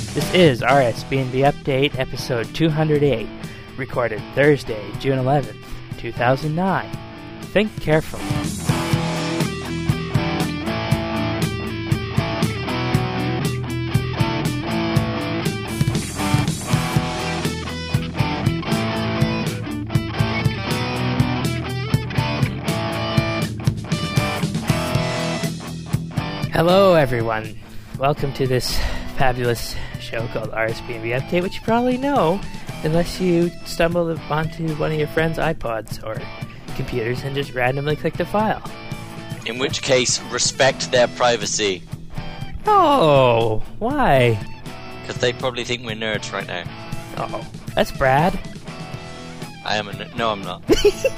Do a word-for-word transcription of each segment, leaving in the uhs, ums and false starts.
This is R S B N B Update, episode two hundred eight, recorded Thursday, June eleventh, two thousand nine. Think carefully. Hello, everyone. Welcome to this fabulous show called R S B N B Update, which you probably know unless you stumble onto one of your friend's iPods or computers and just randomly clicked a file. In which case, respect their privacy. Oh, why? Because they probably think we're nerds right now. Oh, that's Brad. I am a nerd. No, I'm not.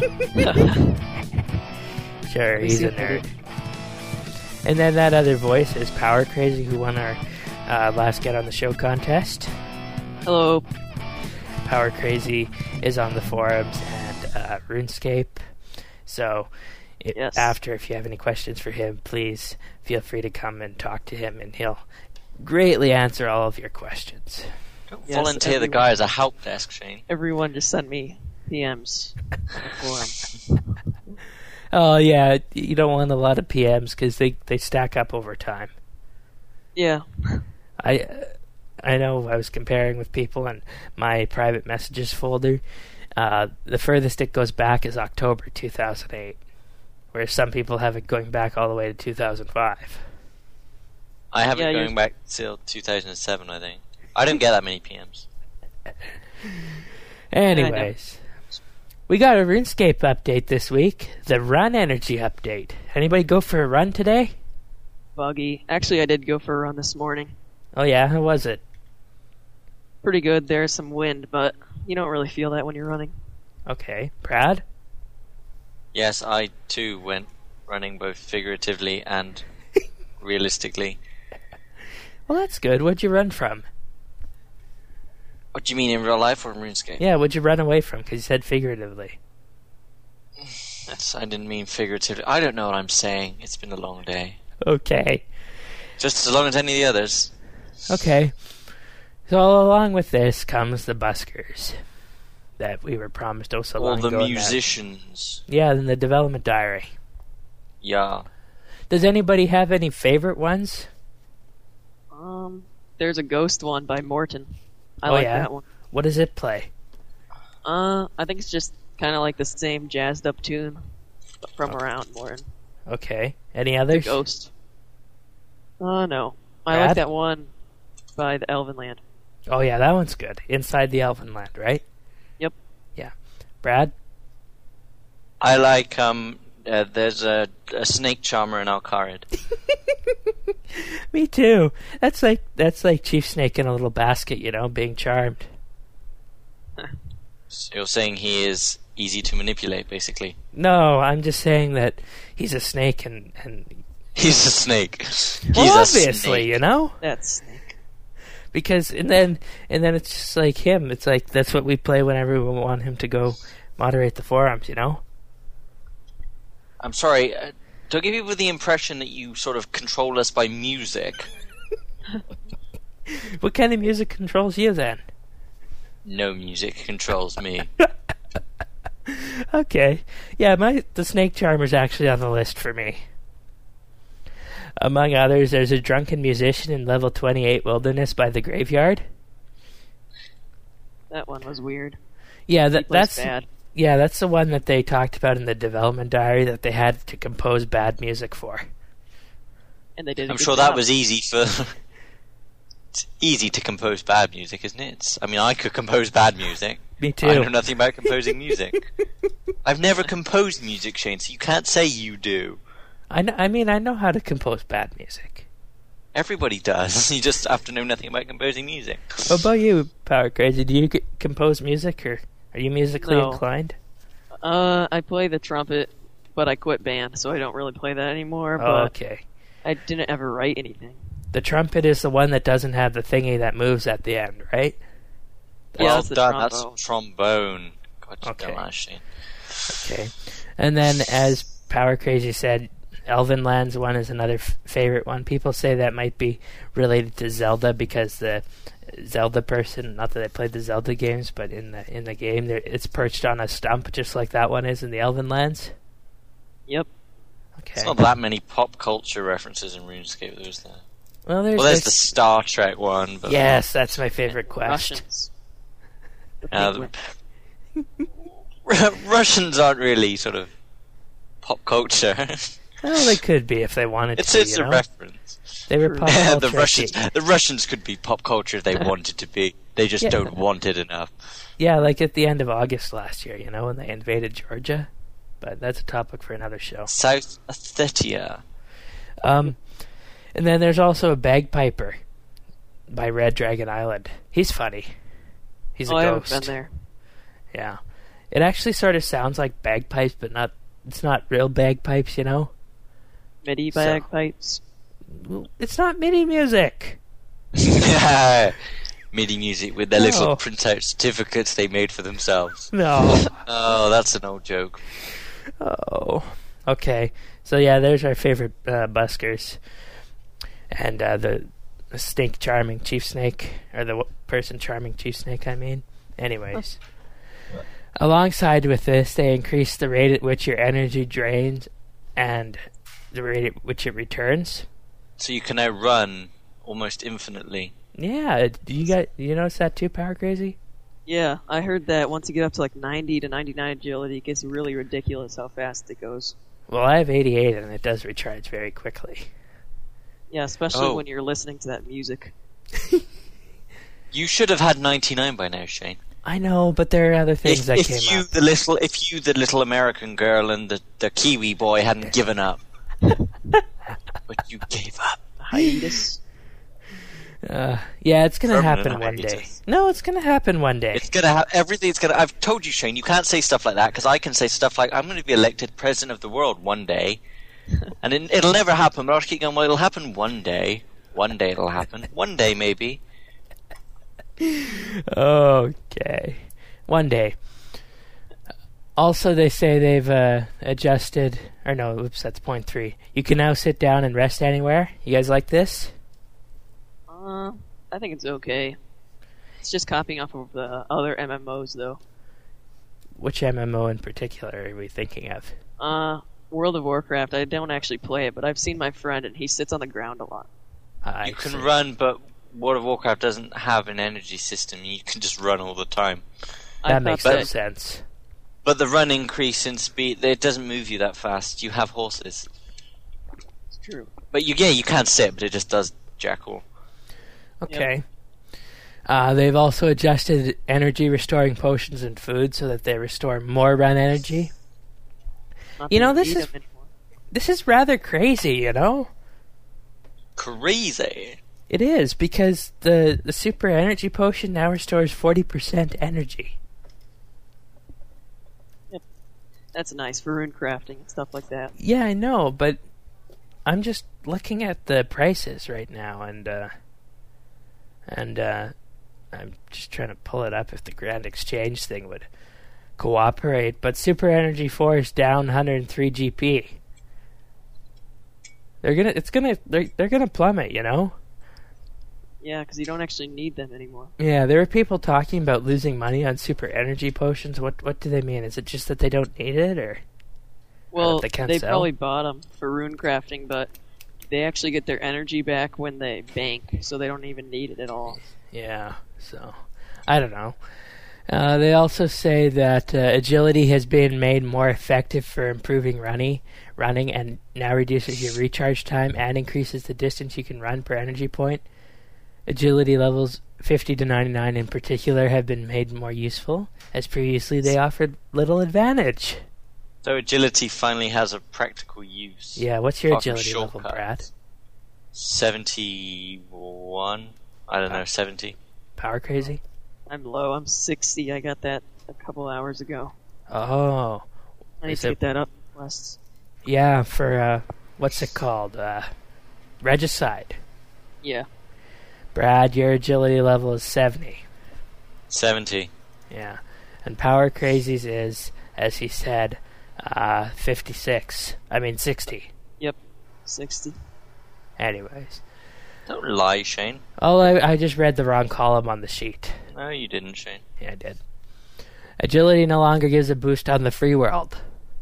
Sure, he's a nerd. And then that other voice is Power Crazy, who won our uh, last Get on the Show contest. Hello. Power Crazy is on the forums and uh, RuneScape. So it, yes. after, if you have any questions for him, please feel free to come and talk to him, and he'll greatly answer all of your questions. Don't Yes, volunteer everyone. the guy as a help desk, Shane. Everyone just sent me P Ms on the forum. Oh, yeah, you don't want a lot of P Ms because they, they stack up over time. Yeah. I I know I was comparing with people in my private messages folder. Uh, the furthest it goes back is October two thousand eight, whereas some people have it going back all the way to two thousand five. I have Yeah, it you're- going back till two thousand seven, I think. I don't get that many P Ms. Anyways, we got a RuneScape update this week, the Run Energy update. Anybody go for a run today? Buggy. Actually, I did go for a run this morning. Oh yeah, how was it? Pretty good. There's some wind, but you don't really feel that when you're running. Okay, Brad? Yes, I too went running both figuratively and realistically. Well, that's good. What'd you run from? What do you mean, in real life or in RuneScape? Yeah, what'd you run away from? Because you said figuratively. That's, I didn't mean figuratively. I don't know what I'm saying. It's been a long day. Okay. Just as long as any of the others. Okay. So along with this comes the buskers that we were promised oh so All long the ago. in that- musicians. Yeah, in the development diary. Yeah. Does anybody have any favorite ones? Um, there's a ghost one by Morton. I Oh, like yeah? that one. What does it play? Uh, I think it's just kind of like the same jazzed up tune from around Morton. Okay. Any others? Ghost. Uh, no. I Brad? like that one by the Elven Land. Oh yeah, that one's good. Inside the Elven Land, right? Yep. Yeah. Brad? I like, um, uh, there's a, a snake charmer in Alcarid. Me too. That's like that's like Chief Snake in a little basket, you know, being charmed. So you're saying he is easy to manipulate, basically. No, I'm just saying that he's a snake and, and He's a snake. He's well, a obviously, snake. you know? That's Snake. Because and then and then it's just like him. It's like that's what we play whenever we want him to go moderate the forums, you know? I'm sorry, uh, don't give people the impression that you sort of control us by music. What kind of music controls you then? No music controls me. Okay. Yeah, my the Snake Charmer's actually on the list for me. Among others, there's a drunken musician in level twenty-eight Wilderness by the Graveyard. That one was weird. Yeah, He that, plays that's bad. yeah, that's the one that they talked about in the development diary that they had to compose bad music for. And they did a I'm good sure job. that was easy for... It's easy to compose bad music, isn't it? It's, I mean, I could compose bad music. Me I too. know nothing about composing music. I've never composed music, Shane, so you can't say you do. I know, I mean, I know how to compose bad music. Everybody does. You just have to know nothing about composing music. What about you, Power Crazy? Do you c- compose music, or are you musically No. inclined? Uh, I play the trumpet, but I quit band, so I don't really play that anymore. Oh, But okay. I didn't ever write anything. The trumpet is the one that doesn't have the thingy that moves at the end, right? Yeah, Well that's the done, trombone. that's trombone. God, you Okay. dumbass, Shane. Okay. And then, as Power Crazy said, Elven Lands one is another f- favorite one. People say that might be related to Zelda because the Zelda person, not that I played the Zelda games, but in the in the game, there, it's perched on a stump just like that one is in the Elven Lands. Yep. Okay. There's not that many pop culture references in RuneScape, there's there. Well, there's, Well, there's this- the Star Trek one. But Yes, that's my favorite quest. Russians. The Uh, penguin. Russians aren't really sort of pop culture. Well, they could be if they wanted it's to. it's you a know? reference. They were True. pop culture. the Russians, the Russians could be pop culture if they wanted to be. They just Yeah. don't want it enough. Yeah, like at the end of August last year, you know, when they invaded Georgia. But that's a topic for another show. South Ossetia. Um, and then there's also a bagpiper by Red Dragon Island. He's funny. He's a Oh, I haven't ghost. been there. Yeah, it actually sort of sounds like bagpipes, but not. It's not real bagpipes, you know. MIDI So- bagpipes. Well, it's not MIDI music. MIDI music with their No. little printout certificates they made for themselves. No. Oh, that's an old joke. Oh. Okay. So yeah, there's our favorite uh, buskers, and uh, the, the snake charming chief snake, or the w- person charming chief snake. I mean. Anyways. Alongside with this, they increase the rate at which your energy drains and the rate at which it returns. So you can now run almost infinitely. Yeah, do you got you notice that too, Power Crazy? Yeah, I heard that once you get up to like ninety to ninety-nine agility, it gets really ridiculous how fast it goes. Well, I have eighty-eight, and it does recharge very quickly. Yeah, especially Oh. when you're listening to that music. You should have had ninety-nine by now, Shane. I know, but there are other things If, that if came you, up. the little, if you, the little American girl, and the, the Kiwi boy hadn't given up, but you gave up. Hiatus. Uh, yeah, it's gonna Permanent happen one day. hiatus. No, it's gonna happen one day. It's gonna have everything's gonna. I've told you, Shane. You can't say stuff like that because I can say stuff like, "I'm going to be elected president of the world one day," and it, it'll never happen. But I'll keep going. Well, it'll happen one day. One day it'll happen. One day maybe. Okay, one day. Also, they say they've uh, adjusted. Or no, oops, that's point three. You can now sit down and rest anywhere. You guys like this? Uh, I think it's okay. It's just copying off of the other M M Os, though. Which M M O in particular are we thinking of? Uh, World of Warcraft, I don't actually play it, but I've seen my friend, and he sits on the ground a lot. I you can see. run, but World of Warcraft doesn't have an energy system. You can just run all the time. I That thought makes that- no sense. But the run increase in speed, it doesn't move you that fast. You have horses. It's true. But you, yeah, you can sit, but it just does jack all. Okay. Uh, they've also adjusted energy restoring potions and food so that they restore more run energy. Not You that know, this need is- them anymore. This is rather crazy, you know? Crazy. It is, because the, the super energy potion now restores forty percent energy. That's nice for rune crafting and stuff like that. Yeah, I know, but I'm just looking at the prices right now, and, uh, and, uh, I'm just trying to pull it up if the Grand Exchange thing would cooperate, but Super Energy four is down one hundred three G P. They're gonna, it's gonna, they're, they're gonna plummet, you know? Yeah, because you don't actually need them anymore. Yeah, there are people talking about losing money on super energy potions. What what do they mean? Is it just that they don't need it, or Well, they can't they sell? probably bought them for rune crafting, but they actually get their energy back when they bank, so they don't even need it at all. yeah? So I don't know. Uh, they also say that uh, agility has been made more effective for improving running, running, and now reduces your recharge time and increases the distance you can run per energy point. Agility levels fifty to ninety-nine in particular have been made more useful, as previously they offered little advantage. So agility finally has a practical use. Yeah, what's your Apart from agility level, shortcuts. Brad? seventy-one? I don't know, seventy. Power Crazy? I'm low. I'm sixty. I got that a couple hours ago. Oh, I need Is to it- get that up less. yeah, for, uh, what's it called? Uh, Regicide. Yeah. Brad, your agility level is seventy. seventy. Yeah. And Power Crazy's is, as he said, uh, fifty-six. I mean, sixty. Yep. sixty. Anyways. Don't lie, Shane. Oh, I, I just read the wrong column on the sheet. No, you didn't, Shane. Yeah, I did. Agility no longer gives a boost on the free world.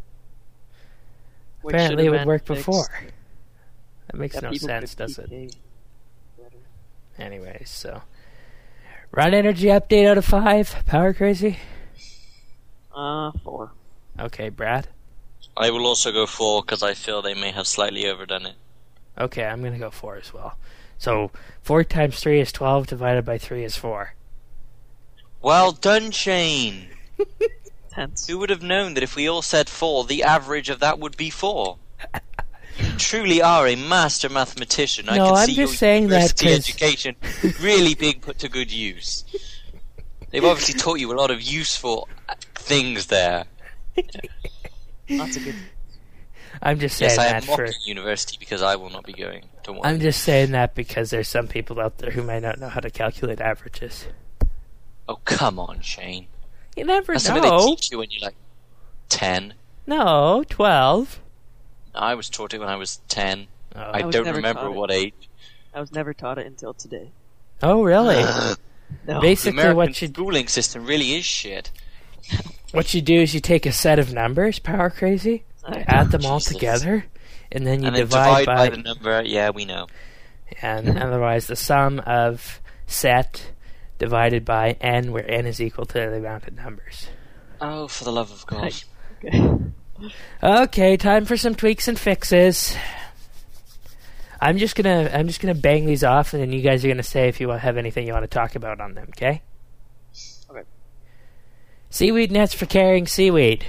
Which Apparently it should would have work been fixed. before. That makes That no people sense, could does it? P K better. Anyways, so... Run energy update out of five. Power crazy? Uh, four. Okay, Brad? I will also go four because I feel they may have slightly overdone it. Okay, I'm going to go four as well. So, four times three is twelve, divided by three is four. Well done, Shane! Tense. Who would have known that if we all said four, the average of that would be four? You truly are a master mathematician. I No, can I'm see just your saying that university 'cause- education really being put to good use. They've obviously taught you a lot of useful things there. Lots of good. I'm just saying Yes, I that am for... mocking university because I will not be going. Don't worry. I'm just saying that because there's some people out there who might not know how to calculate averages. Oh, come on, Shane. You never That's something they know. teach you when you're like ten. No, twelve. I was taught it when I was ten. Oh, I, I was don't never remember taught it. what age. I was never taught it until today. oh really? No. The Basically, American what you schooling system really is shit. what you do is you take a set of numbers, power crazy, I- add them all Jesus. together, and then you and then divide, divide by, the number. Yeah, we know. and otherwise the sum of set divided by n, where n is equal to the amount of numbers. Oh, for the love of God. Right. Okay. Okay, time for some tweaks and fixes. I'm just gonna I'm just gonna bang these off, and then you guys are gonna say if you have anything you want to talk about on them. Okay? Okay. Seaweed nets for carrying seaweed.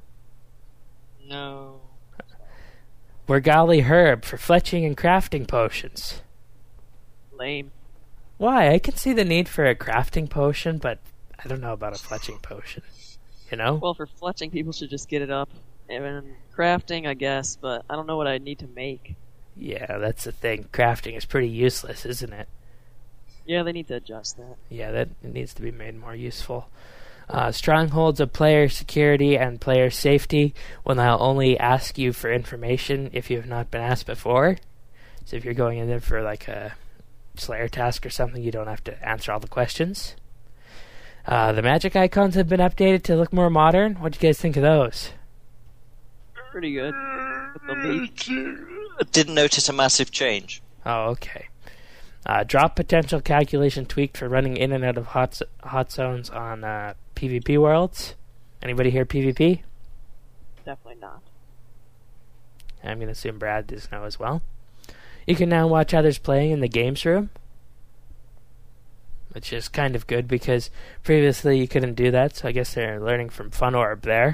No. Wergali herb for fletching and crafting potions. Lame. Why? I can see the need for a crafting potion, but I don't know about a fletching potion. You know? Well, for fletching, people should just get it up. And then crafting, I guess, but I don't know what I need to make. Yeah, that's the thing. Crafting is pretty useless, isn't it? Yeah, they need to adjust that. Yeah, that needs to be made more useful. Uh, strongholds of player security and player safety will now only ask you for information if you have not been asked before. So if you're going in there for like a Slayer task or something, you don't have to answer all the questions. Uh, the magic icons have been updated to look more modern. What do you guys think of those? Pretty good. With the leaf. Didn't notice a massive change. Oh, okay. Uh, drop potential calculation tweaked for running in and out of hot z- hot zones on uh, PvP worlds. Anybody here PvP? Definitely not. I'm going to assume Brad does know as well. You can now watch others playing in the games room, which is kind of good because previously you couldn't do that, so I guess they're learning from FunOrb there.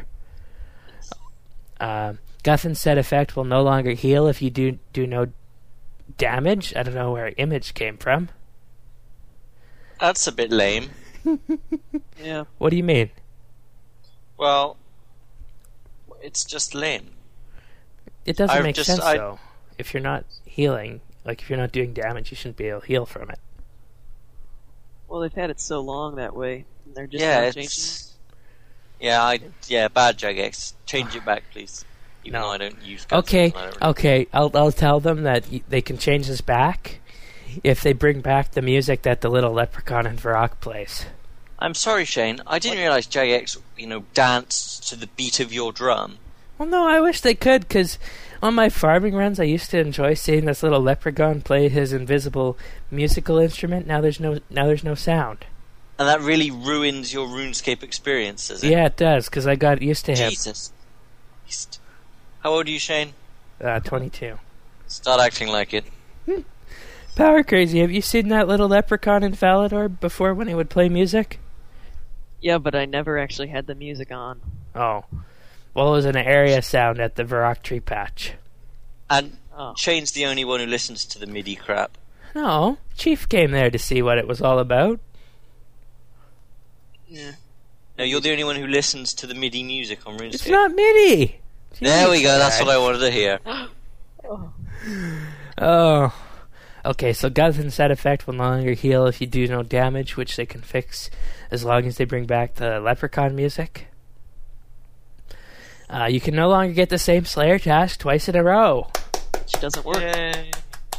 Uh, Guthan's set effect will no longer heal if you do do no damage. I don't know where image came from. That's a bit lame. Yeah. What do you mean? Well, it's just lame. It doesn't I've make just- sense, I- though. If you're not healing, like if you're not doing damage, you shouldn't be able to heal from it. Well, they've had it so long that way. And they're just yeah, now it's... changing. Yeah, I yeah, bad Jagex. Change it back, please. Even No. though I don't use guns. Okay, I don't really- okay. I'll I'll tell them that y- they can change this back if they bring back the music that the little leprechaun in Varrock plays. I'm sorry, Shane. I didn't realise Jagex, you know, danced to the beat of your drum. Well, no, I wish they could, because on my farming runs, I used to enjoy seeing this little leprechaun play his invisible musical instrument. Now there's no now there's no sound. And that really ruins your RuneScape experience, does it? Yeah, it does, because I got used to him. Jesus. Christ. How old are you, Shane? Uh, twenty-two. Start acting like it. Power Crazy, have you seen that little leprechaun in Falador before when he would play music? Yeah, but I never actually had the music on. Oh. Well, it was an area sound at the Varrock tree patch. And Oh. Shane's the only one who listens to the MIDI crap. No, Chief came there to see what it was all about. Yeah. No, you're the only one who listens to the MIDI music on RuneScape. It's not MIDI! There we go, that's Jeez. what I wanted to hear. Oh. Oh. Okay, so Guthan's set effect will no longer heal if you do no damage, which they can fix as long as they bring back the leprechaun music. Uh, you can no longer get the same Slayer task twice in a row. which doesn't work. Yay.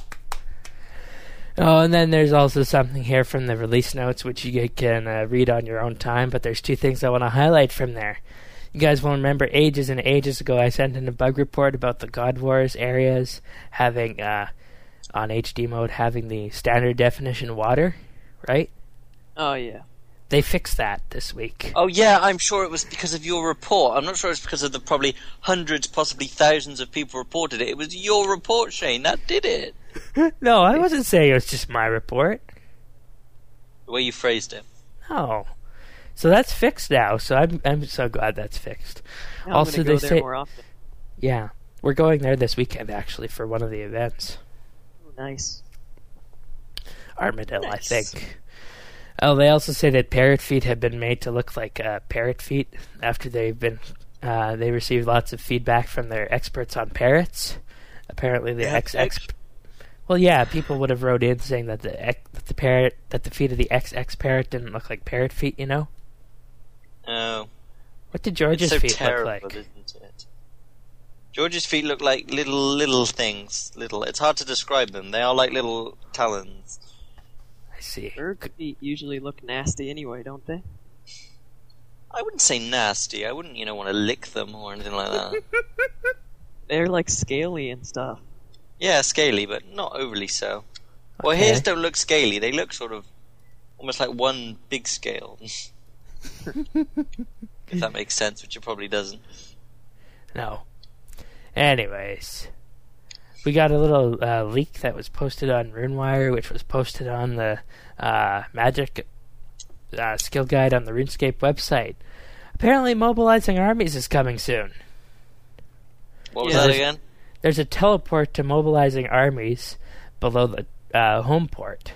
Oh, and then there's also something here from the release notes, which you can uh, read on your own time, but there's two things I want to highlight from there. You guys will remember ages and ages ago I sent in a bug report about the God Wars areas having, uh, on H D mode, having the standard definition water, right? Oh, yeah. They fixed that this week. Oh yeah, I'm sure it was because of your report. I'm not sure it's because of the probably hundreds, possibly thousands of people reported it. It was your report, Shane, that did it. No, I wasn't saying it was just my report. The way you phrased it. No. So that's fixed now, so I'm I'm so glad that's fixed. I'm also, gonna go they there say, more often. yeah, we're going there this weekend actually for one of the events. Oh, nice. Armadillo, Nice. I think. Oh, they also say that parrot feet have been made to look like uh, parrot feet after they've been. Uh, they received lots of feedback from their experts on parrots. Apparently, the Yeah, ex ex. Well, yeah, people would have wrote in saying that the ex, that the parrot that the feet of the ex ex parrot didn't look like parrot feet. You know. Oh. What did George's it's so feet terrible, look like? isn't it? George's feet look like little, little things. Little. It's hard to describe them. They are like little talons. I see. Bird feet usually look nasty anyway, don't they? I wouldn't say nasty. I wouldn't, you know, want to lick them or anything like that. They're like scaly and stuff. Yeah, scaly, but not overly so. Well, Okay. his don't look scaly. They look sort of almost like one big scale. If that makes sense, which it probably doesn't. No. Anyways, we got a little uh, leak that was posted on RuneWire, which was posted on the uh, Magic uh, skill guide on the RuneScape website. Apparently, mobilizing armies is coming soon. What was Yeah. that again? There's a teleport to mobilizing armies below the uh, home port.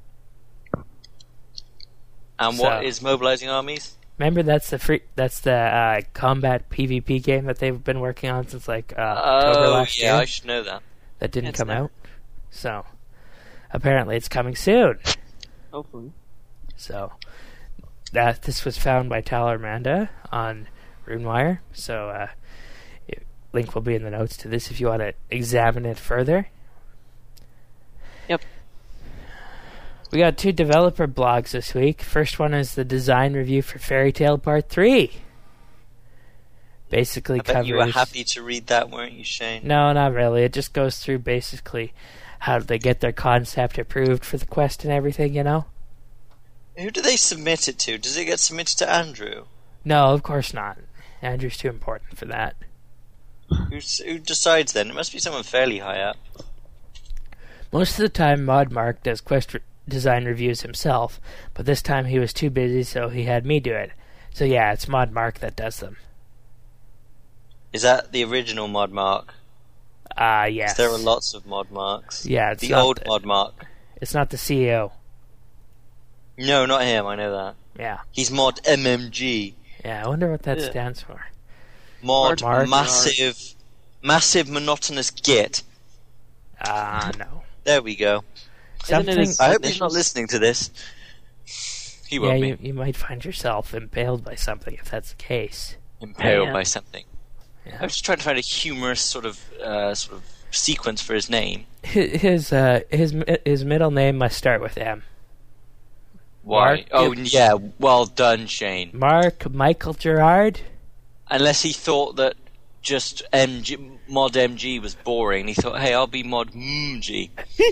And So- what is mobilizing armies? Remember, that's the free. That's the uh, combat PvP game that they've been working on since like uh, October Oh, last yeah, year. I should know that. That didn't It's come never- out. So apparently, it's coming soon. Hopefully. So that this was found by Tyler Manda on RuneWire. So uh, it, link will be in the notes to this if you want to examine it further. Yep. We got two developer blogs this week. First one is the design review for Fairy Tail Part Three. Basically I bet covers. you were happy to read that, weren't you, Shane? No, not really. It just goes through basically how they get their concept approved for the quest and everything. You know. Who do they submit it to? Does it get submitted to Andrew? No, of course not. Andrew's too important for that. Who's, who decides then? It must be someone fairly high up. Most of the time, ModMark does quest re- design reviews himself, but this time he was too busy, so he had me do it. So yeah, it's ModMark that does them. Is that the original Mod Mark? Ah, uh, yes. There are lots of Mod Marks. Yeah, it's the not old the- Mod Mark. It's not the C E O. No, not him. I know that. Yeah, He's Mod M M G. yeah. I wonder what that Yeah. stands for. Mod Mark. massive, massive monotonous git. Ah, uh, no. There we go. Isn't it Something. his- I hope he's not Initials? listening to this. He Yeah, won't you, be you might find yourself impaled by something if that's the case. impaled Yeah. by something. Yeah. I was just trying to find a humorous sort of uh, sort of sequence for his name. His his, uh, his mi- his middle name must start with M. Why? Mark- oh yeah, well done, Shane. Mark Michael Gerard. Unless he thought that just M G, Mod M G was boring, he thought, hey, I'll be Mod M G.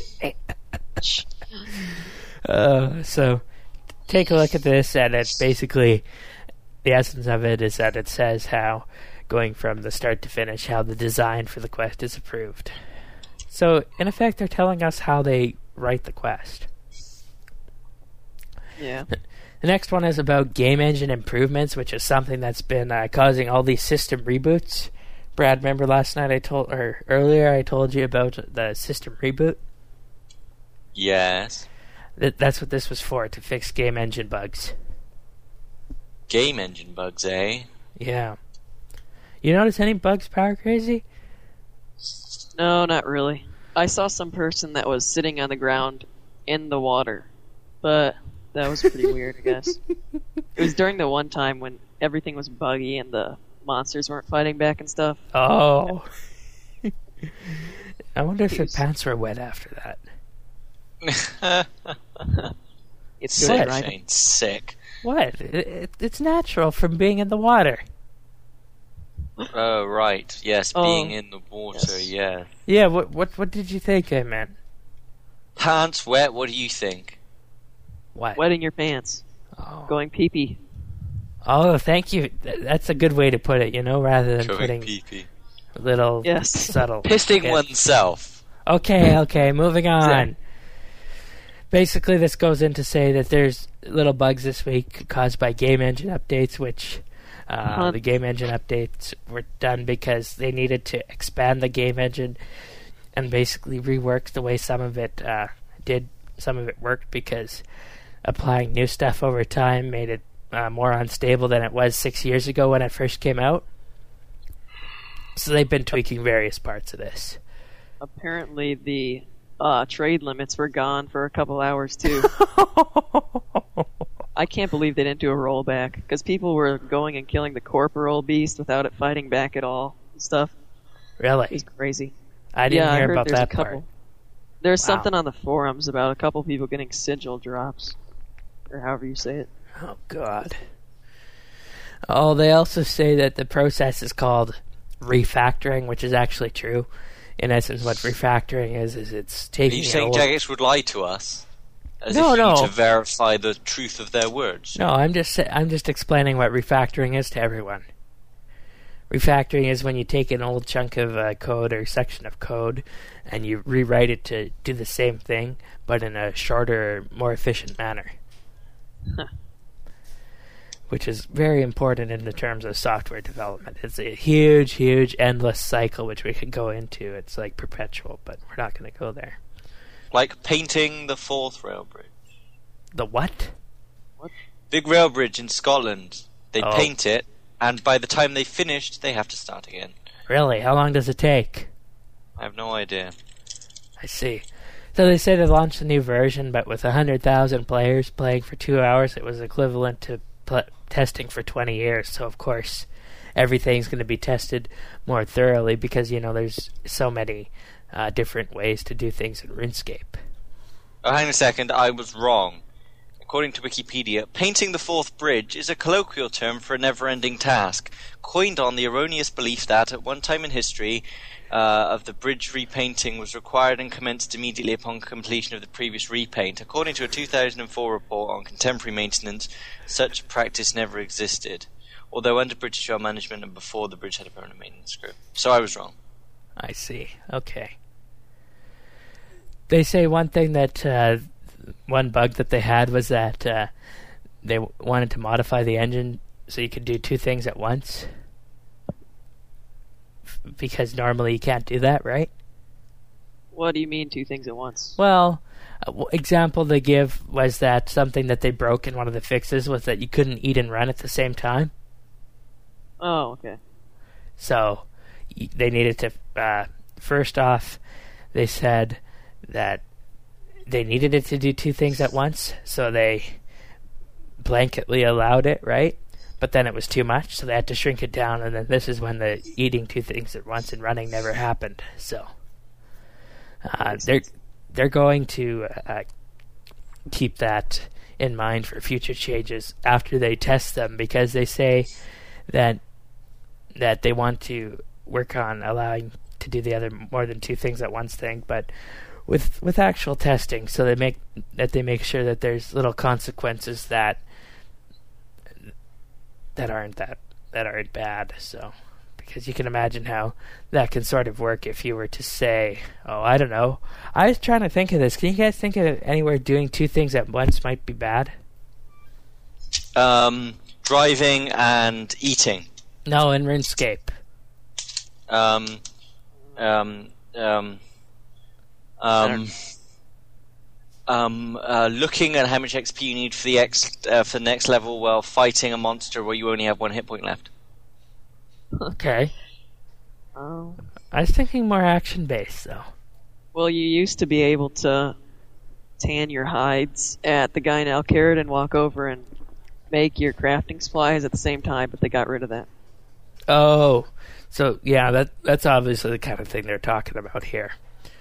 Uh, so take a look at this, and it's basically the essence of it is that it says how going from the start to finish how the design for the quest is approved. So in effect, they're telling us how they write the quest. Yeah. The next one is about game engine improvements, which is something that's been uh, causing all these system reboots. Brad, remember last night I told, or earlier I told you about the system reboot? Yes. That that's what this was for, to fix game engine bugs. Game engine bugs, eh? Yeah. You notice any bugs, Power Crazy? No, not really. I saw some person that was sitting on the ground in the water, but that was pretty weird, I guess. It was during the one time when everything was buggy and the monsters weren't fighting back and stuff. Oh. I wonder if their Jeez. pants were wet after that. It's Sick, good, right? Shane. Sick. What? It, it, it's natural from being in the water. Oh, right. Yes, Oh, being in the water, yes. yeah. Yeah, what what what did you think I meant? Pants wet, what do you think? What? Wetting your pants, Oh. going pee pee. Oh, thank you. Th- That's a good way to put it, you know, rather than Going putting pee-pee. little Yes. subtle. Pisting Yeah. oneself. Okay, okay, moving on. Exactly. Basically, this goes in to say that there's little bugs this week caused by game engine updates, which uh, Uh-huh. the game engine updates were done because they needed to expand the game engine and basically rework the way some of it uh, did. Some of it worked because applying new stuff over time made it uh, more unstable than it was six years ago when it first came out. So they've been tweaking various parts of this. Apparently, the uh, trade limits were gone for a couple hours too. I can't believe they didn't do a rollback because people were going and killing the corporal beast without it fighting back at all and stuff. It Really? was crazy. I didn't yeah, I hear heard about there's that a couple. part. There's Wow. something on the forums about a couple people getting sigil drops, or however you say it. Oh, God. Oh, they also say that the process is called refactoring, which is actually true. In essence, what refactoring is, is it's Are taking you an saying old... Jagex would lie to us? As No, if you no. to verify the truth of their words? No, I'm just sa- I'm just explaining what refactoring is to everyone. Refactoring is when you take an old chunk of uh, code or section of code and you rewrite it to do the same thing, but in a shorter, more efficient manner. Huh. Which is very important in the terms of software development. It's a huge, huge, endless cycle which we could go into. It's like perpetual, but we're not going to go there. Like painting the fourth rail bridge. The what? Big rail bridge in Scotland. They Oh. paint it, and by the time they finished, they have to start again. Really? How long does it take? I have no idea. I see. So they say they launched a new version, but with one hundred thousand players playing for two hours, it was equivalent to pl- testing for twenty years. So, of course, everything's going to be tested more thoroughly because, you know, there's so many uh, different ways to do things in RuneScape. Oh, hang on a second, I was wrong. According to Wikipedia, painting the fourth bridge is a colloquial term for a never-ending task, coined on the erroneous belief that, at one time in history, uh, of the bridge repainting was required and commenced immediately upon completion of the previous repaint. According to a two thousand four report on contemporary maintenance, such practice never existed, although under British Rail management and before the bridge had a permanent maintenance group. So I was wrong. I see. Okay. They say one thing that... Uh, one bug that they had was that uh, they w- wanted to modify the engine so you could do two things at once. F- because normally you can't do that, right? What do you mean two things at once? Well, uh, w- example they give was that something that they broke in one of the fixes was that you couldn't eat and run at the same time. Oh, okay. So y- they needed to, uh, first off, they said that they needed it to do two things at once, so they blanketly allowed it, right? But then it was too much, so they had to shrink it down, and then this is when the eating two things at once and running never happened. So uh, they're they're going to uh, keep that in mind for future changes after they test them, because they say that that they want to work on allowing to do the other more than two things at once thing, but with with actual testing, so they make that they make sure that there's little consequences that that aren't that that aren't bad. So, because you can imagine how that can sort of work if you were to say, oh, I don't know, I was trying to think of this. Can you guys think of anywhere doing two things at once might be bad? Um, driving and eating. No, in RuneScape. Um, um, um, um, um, uh, looking at how much X P you need for the X uh, for the next level while fighting a monster where you only have one hit point left. Okay. Oh. I was thinking more action based though. Well, you used to be able to tan your hides at the guy in Alcarid and walk over and make your crafting supplies at the same time, but they got rid of that. Oh, so yeah, that that's obviously the kind of thing they're talking about here.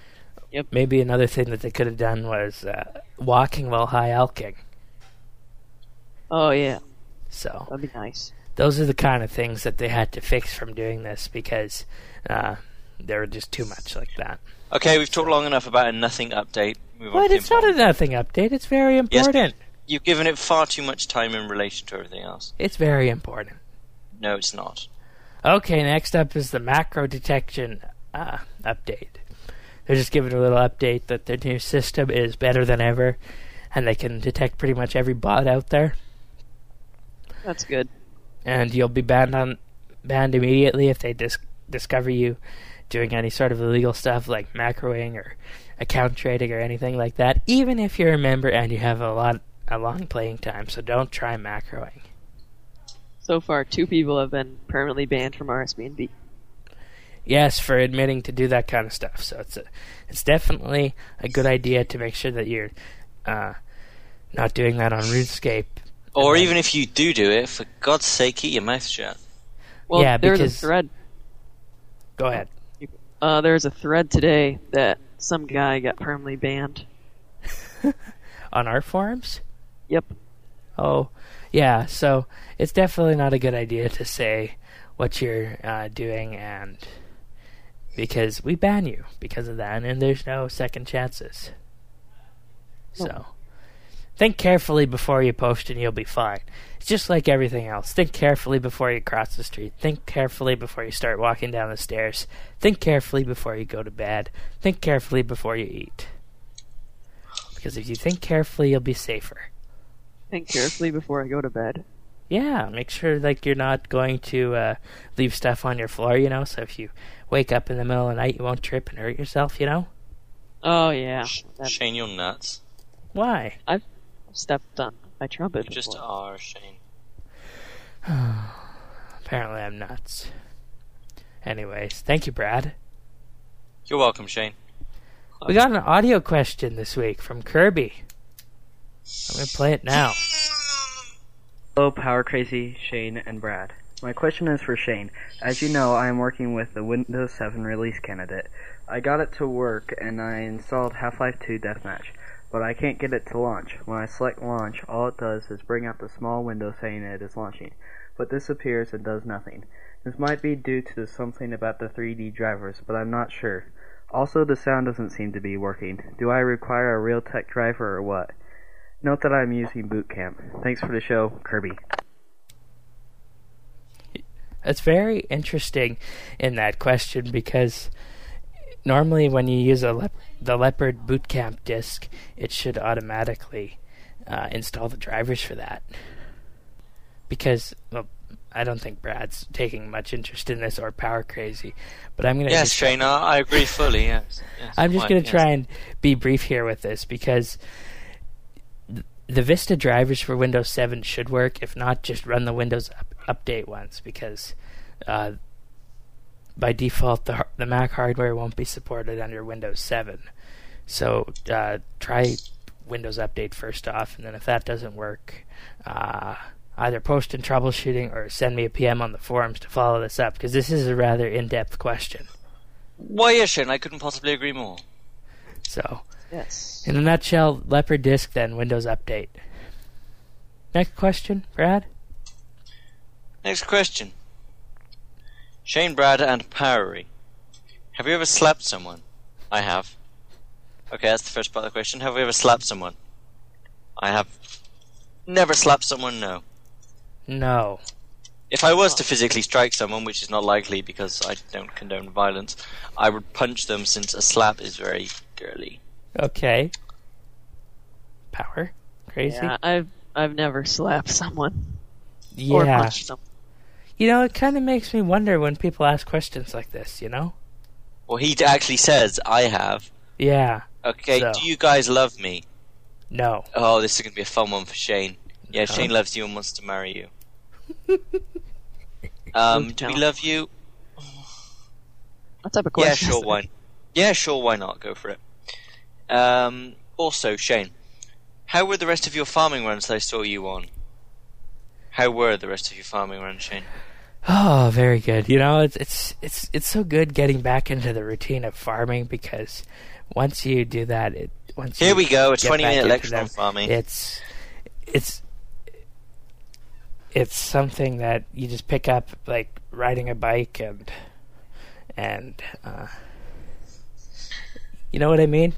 Yep. Maybe another thing that they could have done was uh, walking while high alking. Oh, yeah. So That'd be nice. those are the kind of things that they had to fix from doing this because uh, they were just too much like that. Okay, we've talked long enough about a nothing update. Move on But to it's not a important. nothing update. It's very Yes, important. but you've given it far too much time in relation to everything else. It's very important. No, it's not. Okay, next up is the macro detection uh, update. They're just giving a little update that their new system is better than ever, and they can detect pretty much every bot out there. That's good. And you'll be banned on banned immediately if they dis- discover you doing any sort of illegal stuff like macroing or account trading or anything like that. Even if you're a member and you have a lot a long playing time, so don't try macroing. So far, two people have been permanently banned from R S B N B. Yes, for admitting to do that kind of stuff. So it's a, it's definitely a good idea to make sure that you're uh, not doing that on RuneScape. Or then- even if you do do it, for God's sake, keep your mouth shut. Well, Yeah, there's a because- thread. Go ahead. Uh, there's a thread today that some guy got permanently banned. On our forums? Yep. Oh, yeah. So it's definitely not a good idea to say what you're uh, doing, and because we ban you because of that, and there's no second chances. So No. think carefully before you post, and you'll be fine. It's just like everything else. Think carefully before you cross the street. Think carefully before you start walking down the stairs. Think carefully before you go to bed. Think carefully before you eat. Because if you think carefully, you'll be safer. Think carefully before I go to bed. Yeah, make sure like you're not going to uh, leave stuff on your floor, you know, so if you wake up in the middle of the night, you won't trip and hurt yourself, you know? Oh, yeah. Sh- That- Shane, you're nuts. Why? I've stepped on my trumpet You just before. are, Shane. Apparently I'm nuts. Anyways, thank you, Brad. You're welcome, Shane. We got an audio question this week from Kirby. I'm going to play it now. Hello, Power Crazy, Shane, and Brad. My question is for Shane. As you know, I am working with the Windows seven release candidate. I got it to work, and I installed Half-Life two Deathmatch, but I can't get it to launch. When I select launch, all it does is bring up the small window saying it is launching, but this appears and does nothing. This might be due to something about the three D drivers, but I'm not sure. Also, the sound doesn't seem to be working. Do I require a Realtek driver or what? Note that I'm using Boot Camp. Thanks for the show, Kirby. It's very interesting in that question because normally when you use a lep- the Leopard Bootcamp disk, it should automatically uh, install the drivers for that. Because, well, I don't think Brad's taking much interest in this or Power Crazy, but I'm going to... Yes, Shane, I, I agree fully, yes. yes I'm just fine, going to yes. try and be brief here with this because th- the Vista drivers for Windows seven should work. If not, just run the Windows up- update ones because uh, by default the, har- the Mac hardware won't be supported under Windows seven. So uh, try Windows Update first off, and then if that doesn't work, uh, either post in troubleshooting or send me a P M on the forums to follow this up because this is a rather in-depth question. Why, yes, Shane, I couldn't possibly agree more. So... Yes. in a nutshell, Leopard disk, then Windows Update. Next question, Brad? Next question. Shane, Brad, and Powery. Have you ever slapped someone? I have. Okay, that's the first part of the question. Have we ever slapped someone? I have. Never slapped someone, no. No. If I was to physically strike someone, which is not likely because I don't condone violence, I would punch them since a slap is very girly. Okay. Power? Crazy? Yeah, I've I've never slapped someone or Yeah. punched them. You know, it kind of makes me wonder when people ask questions like this, you know? Well, he actually says, I have. Yeah. Okay, So. do you guys love me? No. Oh, this is going to be a fun one for Shane. Yeah, Uh-huh. Shane loves you and wants to marry you. um, Don't do we tell. love you? What type of Yeah, question? sure, is why Yeah, sure, why not? Go for it. Um, also, Shane, how were the rest of your farming runs that I saw you on? How were the rest of your farming runs, Shane? Oh, very good. You know, it's it's it's it's so good getting back into the routine of farming because once you do that, it once Here you we go, a get twenty back minute into lecture them, on farming. It's it's it's something that you just pick up like riding a bike and and uh, you know what I mean?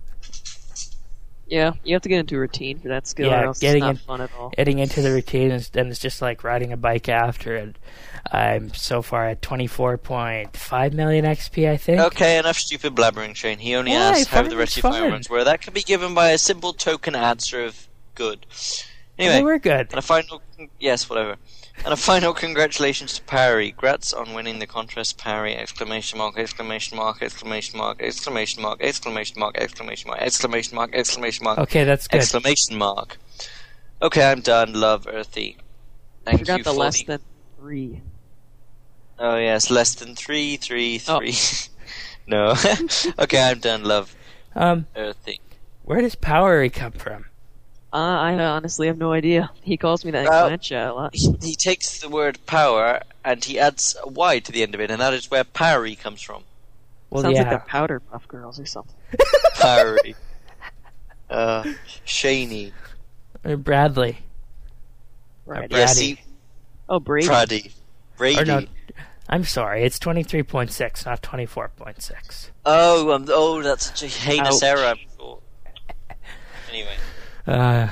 Yeah, you have to get into a routine for that skill, Yeah, or else getting it's not in- fun at all. Getting into the routine is, and it's just like riding a bike after. And I'm so far at twenty-four point five million X P, I think. Okay, enough stupid blabbering, Shane. He only Why? asked how the Farming's rest of your fun. fire runs were. That can be given by a simple token answer of good. Anyway, They were good. and a final, yes, whatever. And a final congratulations to Parry. Grats on winning the contest, Parry! Exclamation mark! Exclamation mark! Exclamation mark! Exclamation mark! Exclamation mark! Exclamation mark! Exclamation mark! Exclamation mark! Okay, that's good. Exclamation mark! Okay, I'm done. Love, Earthy. I Thank forgot you the for less the... than three. Oh yes, less than three, three, Oh. three. No. Okay, I'm done. Love, Um, Earthy. where does Powery come from? Uh, I honestly have no idea. He calls me that in Well, clan chat a lot. He, he takes the word power and he adds a Y to the end of it, and that is where Parry comes from. Well, Sounds yeah. like the Powder Puff Girls or something. Parry. uh, Shaney. Or Bradley. Right. Yeah, Yeah, Brady. see, Oh, Brady. Brady. Brady. Or no, I'm sorry, it's twenty-three point six, not twenty-four point six. Oh, um, oh, that's such a heinous Ouch. error. I'm sure. Anyway. Uh,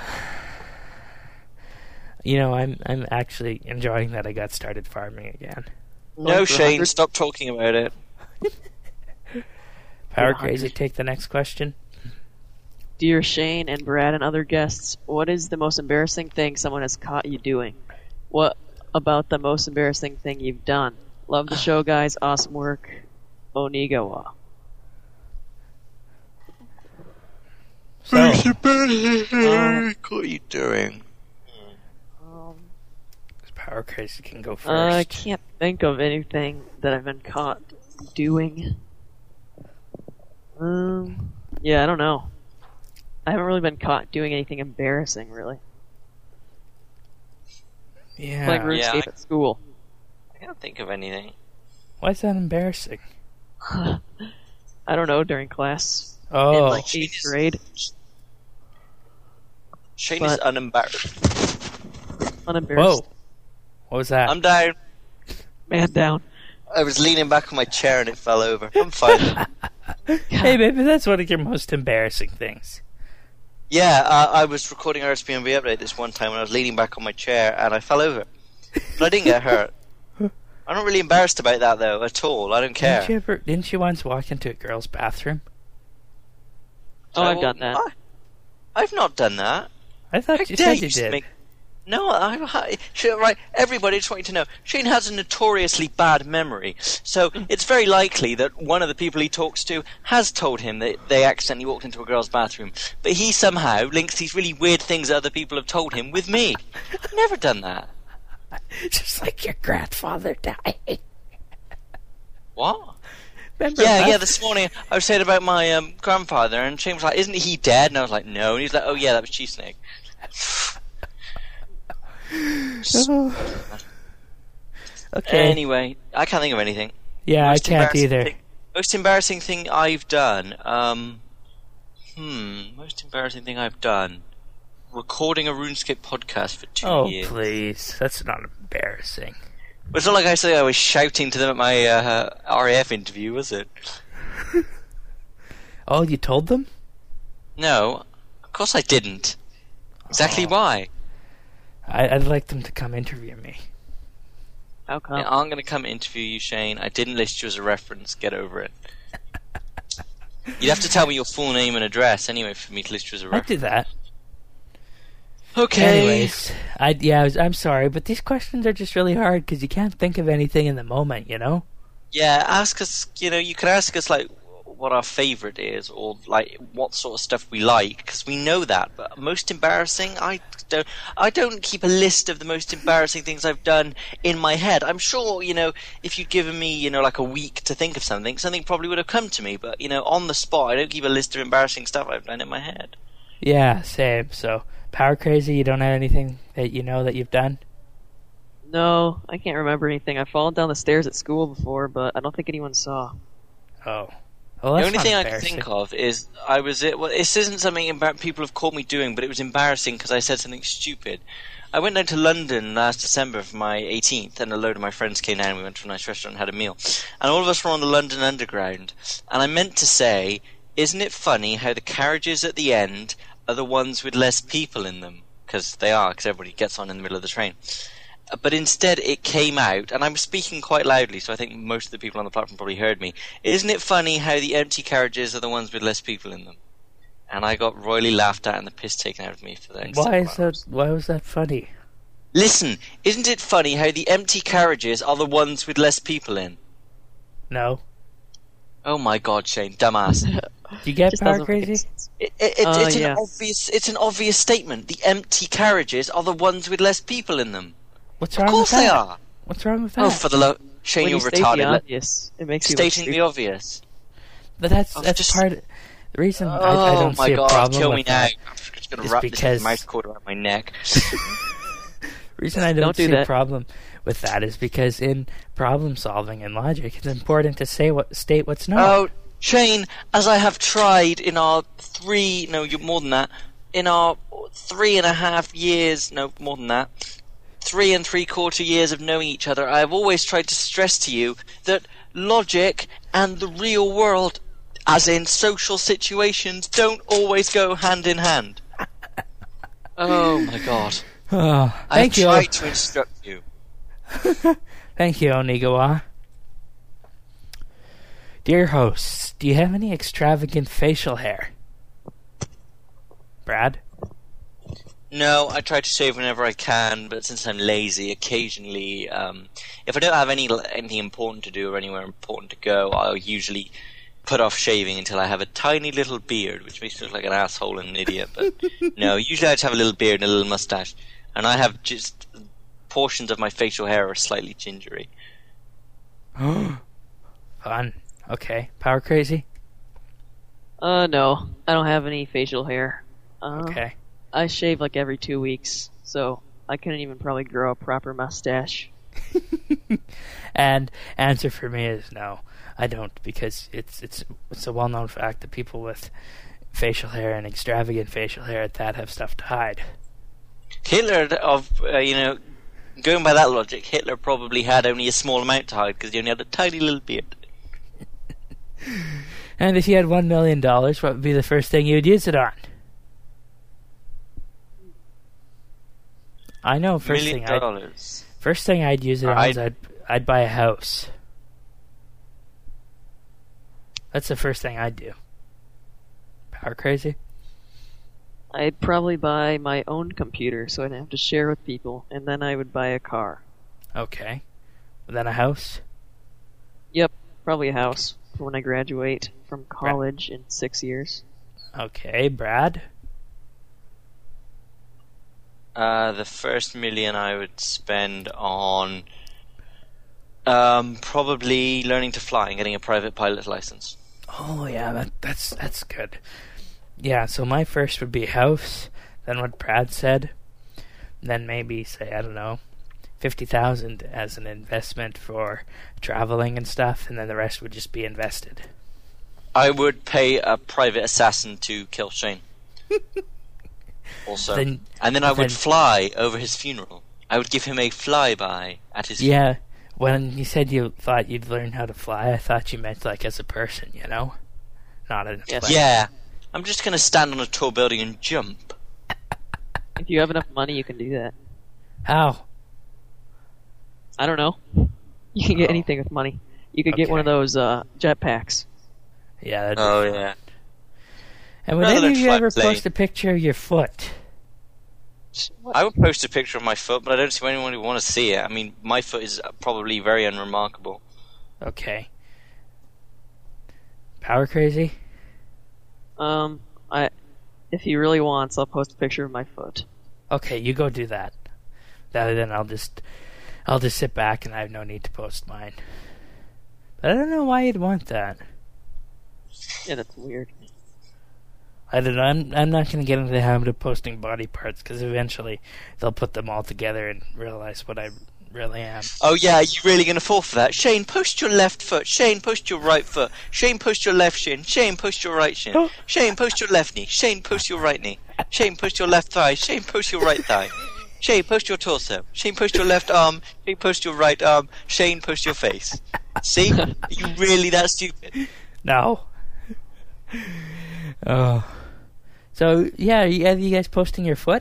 you know, I'm I'm actually enjoying that I got started farming again. No, Going for Shane, one hundred? stop talking about it. Power one hundred. Crazy, take the next question. Dear Shane and Brad and other guests, what is the most embarrassing thing someone has caught you doing? What about the most embarrassing thing you've done? Love the show, guys. Awesome work. Onigawa. So, What are you doing? Um, Power Crazy can go first. I can't think of anything that I've been caught doing. Um, yeah, I don't know. I haven't really been caught doing anything embarrassing, really. yeah. Like RuneScape Yeah, I- at school. I can't think of anything. Why is that embarrassing? I don't know, during class in Oh, like eighth grade. Shane But- is unembarrassed. Unembarrassed. whoa. What was that? I'm down. Man down. I was leaning back on my chair and it fell over. I'm fine. Hey, maybe that's one of your most embarrassing things. Yeah, uh, I was recording R S P M V Update this one time when I was leaning back on my chair and I fell over. But I didn't get hurt. I'm not really embarrassed about that though, at all. I don't care. Didn't you ever? Didn't you once walk into a girl's bathroom? Oh, I I've will- done that. I- I've not done that. I thought How you dare said you you did. make- No, I, I Shane, right. Everybody just want you to know, Shane has a notoriously bad memory, so it's very likely that one of the people he talks to has told him that they accidentally walked into a girl's bathroom, but he somehow links these really weird things that other people have told him with me. I've never done that. Just like your grandfather died. What? Remember Yeah, last- yeah. This morning I was saying about my um, grandfather, and Shane was like, "Isn't he dead?" And I was like, "No." And he's like, "Oh yeah, that was Cheese Snake." Oh. Okay. Anyway, I can't think of anything. yeah, I Most can't embarrassing either. Thing, most embarrassing thing I've done. Um, hmm. Most embarrassing thing I've done. Recording a RuneScape podcast for two Oh, years. please. That's not embarrassing. But it's not like I say I was shouting to them at my uh, R A F interview, was it? Oh, you told them? No, of course I didn't. Exactly Oh. why. I, I'd like them to come interview me. How come? Yeah, I'm going to come interview you, Shane. I didn't list you as a reference. Get over it. You'd have to tell me your full name and address anyway for me to list you as a I reference. did that. Okay. Anyways, I yeah, I was, I'm sorry, but these questions are just really hard because you can't think of anything in the moment, you know? Yeah, ask us, you know, you can ask us, like, what our favourite is, or, like, what sort of stuff we like, because we know that, but most embarrassing, I don't, I don't keep a list of the most embarrassing things I've done in my head. I'm sure, you know, if you'd given me, you know, like a week to think of something, something probably would have come to me, but, you know, on the spot, I don't keep a list of embarrassing stuff I've done in my head. Yeah, same. So, Power Crazy, you don't have anything that you know that you've done? No, I can't remember anything. I've fallen down the stairs at school before, but I don't think anyone saw. Oh. Well, The that's only not thing I can embarrassing. think of is I was it. Well, this isn't something embar- people have caught me doing, but it was embarrassing because I said something stupid. I went down to London last December for my eighteenth, and a load of my friends came down. We went to a nice restaurant and had a meal, and all of us were on the London Underground. And I meant to say, isn't it funny how the carriages at the end are the ones with less people in them? Because they are, because everybody gets on in the middle of the train. But instead it came out, and I'm speaking quite loudly, so I think most of the people on the platform probably heard me. Isn't it funny how the empty carriages are the ones with less people in them? And I got royally laughed at and the piss taken out of me for the next Why several is that? hours. Why was that funny? Listen, isn't it funny how the empty carriages are the ones with less people in? No. Oh my god, Shane, dumbass. Do you get Just power doesn't make crazy? sense. It, it, it, Uh, it's, an yeah. obvious, it's an obvious statement. The empty carriages are the ones with less people in them. What's Of wrong course with they that? are. What's wrong with that? Oh, for the love... Shane, When you you're state retarded. the Let- obvious, it makes you look Stating the stupid. obvious. But that's I was that's just- part of the reason I, Oh I don't my see a god, problem kill with me now. that. I'm just going It's to wrap because- this mouse cord around my neck. The reason I don't, Don't do see a that. problem with that is because in problem solving and logic, it's important to say what state what's known. Oh, Shane, as I have tried in our three, no, you're more than that, in our three and a half years, no, more than that, three and three quarter years of knowing each other, I have always tried to stress to you that logic and the real world, as in social situations, don't always go hand in hand. Oh my god. Oh, I thank have you. tried to instruct you. Thank you, Onigawa. Dear hosts, do you have any extravagant facial hair? Brad? No, I try to shave whenever I can, but since I'm lazy, occasionally, um, if I don't have any anything important to do or anywhere important to go, I'll usually put off shaving until I have a tiny little beard, which makes me look like an asshole and an idiot. But no, usually I just have a little beard and a little mustache, and I have just portions of my facial hair are slightly gingery. Fun. Okay. Power crazy? Uh, no, I don't have any facial hair. Uh, Okay. I shave like every two weeks, so I couldn't even probably grow a proper mustache. And answer for me is no, I don't, because it's it's it's a well-known fact that people with facial hair and extravagant facial hair at that have stuff to hide. Hitler, of uh, you know, going by that logic, Hitler probably had only a small amount to hide because he only had a tiny little beard. And if you had one million dollars, what would be the first thing you'd use it on? I know. First Million thing, I'd, dollars. first thing I'd use it on I'd- is I'd I'd buy a house. That's the first thing I'd do. Power crazy? I'd probably buy my own computer so I didn't have to share with people, and then I would buy a car. Okay. Then a house. Yep, probably a house for when I graduate from college in six years. Okay, Brad. Uh, the first million I would spend on um, probably learning to fly and getting a private pilot's license. Oh yeah, that that's that's good. Yeah, so my first would be house, then what Brad said, then maybe say I don't know, fifty thousand as an investment for traveling and stuff, and then the rest would just be invested. I would pay a private assassin to kill Shane. Also, Then- and then I would then- fly over his funeral. I would give him a flyby at his Yeah, when you said you thought you'd learn how to fly, I thought you meant like as a person, you know, not in a Yes. plane. Yeah, I'm just gonna stand on a tall building and jump. If you have enough money, you can do that. How? I don't know. You can get Oh. anything with money. You could get one of Okay. those uh, jetpacks. Yeah. That'd be Oh fun. yeah. And would Rather any than of you fly ever plane. post a picture of your foot? I would post a picture of my foot, but I don't see anyone who want to see it. I mean, my foot is probably very unremarkable. Okay. Power crazy? Um, I, if he really wants, I'll post a picture of my foot. Okay, you go do that. That then I'll just I'll just sit back and I have no need to post mine. But I don't know why you'd want that. Yeah, that's weird. I don't know. I'm I'm not going to get into the habit of posting body parts because eventually they'll put them all together and realize what I really am. Oh yeah, are you really going to fall for that? Shane, post your left foot. Shane, post your right foot. Shane, post your left shin. Shane, post your right shin. Oh. Shane, post your left knee. Shane, post your right knee. Shane, post your left thigh. Shane, post your right thigh. Shane, post your torso. Shane, post your left arm. Shane, post your right arm. Shane, post your face. See? Are you really that stupid? No. Oh. So, yeah, are you, are you guys posting your foot?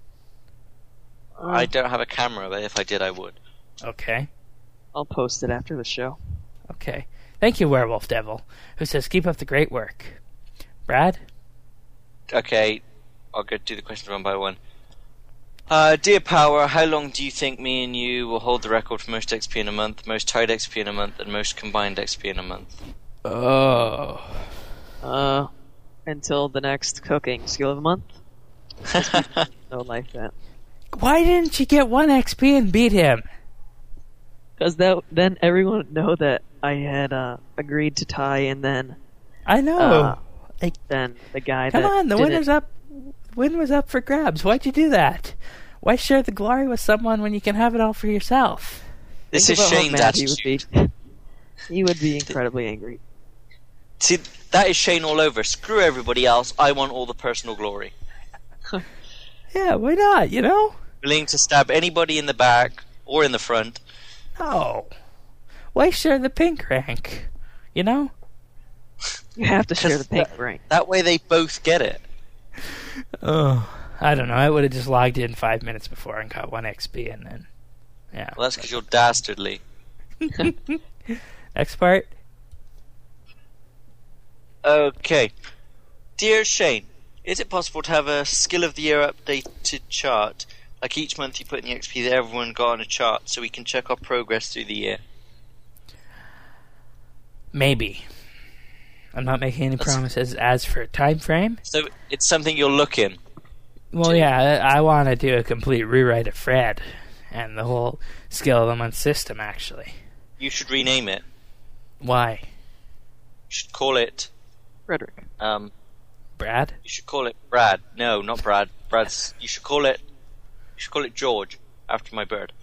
I don't have a camera, but if I did, I would. Okay. I'll post it after the show. Okay. Thank you, Werewolf Devil, who says, keep up the great work. Brad? Okay, I'll go do the questions one by one. Uh, Dear Power, how long do you think me and you will hold the record for most X P in a month, most tied X P in a month, and most combined X P in a month? Oh. Uh, until the next cooking skill of the month. No like that. Why didn't you get one X P and beat him? Because that then everyone would know that I had uh, agreed to tie, and then I know. Uh, like, then the guy come that on, the did win was it, up. Win was up for grabs. Why'd you do that? Why share the glory with someone when you can have it all for yourself? This think is about how Shane's mad he attitude. would be. He would be incredibly angry. See, that is Shane all over. Screw everybody else. I want all the personal glory. Yeah, why not? You know? Willing to stab anybody in the back or in the front. No. Why share the pink rank? You know? You have to share the pink that, rank. That way they both get it. Oh, I don't know. I would have just logged in five minutes before and got one X P, and then, yeah. Well, that's because you're dastardly. Next part. Okay. Dear Shane, is it possible to have a Skill of the Year updated chart? Like each month you put in the X P that everyone got on a chart so we can check our progress through the year. Maybe. I'm not making any That's- promises. As for time frame, So it's something you'll look in. well, yeah, I, I want to do a complete rewrite of Fred and the whole skill of the month system. Actually, You should rename it. why, You should call it. Frederick. Um, Brad? you should call it Brad. No, not Brad. Brad's. You should call it. You should call it George after my bird.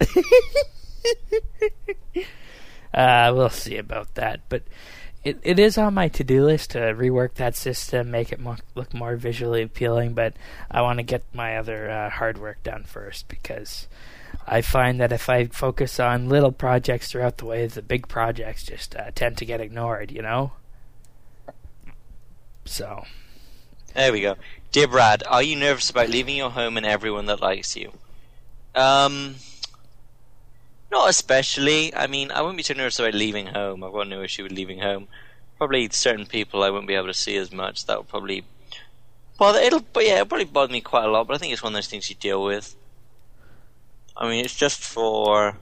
Uh, we'll see about that, but it it is on my to-do list to rework that system, make it more, look more visually appealing, but I want to get my other uh, hard work done first, because I find that if I focus on little projects throughout the way, the big projects just uh, tend to get ignored, you know? So, There we go. Dear Brad, are you nervous about leaving your home and everyone that likes you? Um, not especially. I mean, I wouldn't be too nervous about leaving home. I've got no issue with leaving home. Probably certain people I wouldn't be able to see as much. That would probably bother. It'll, but yeah, it'll probably bother me quite a lot. But I think it's one of those things you deal with. I mean, it's just for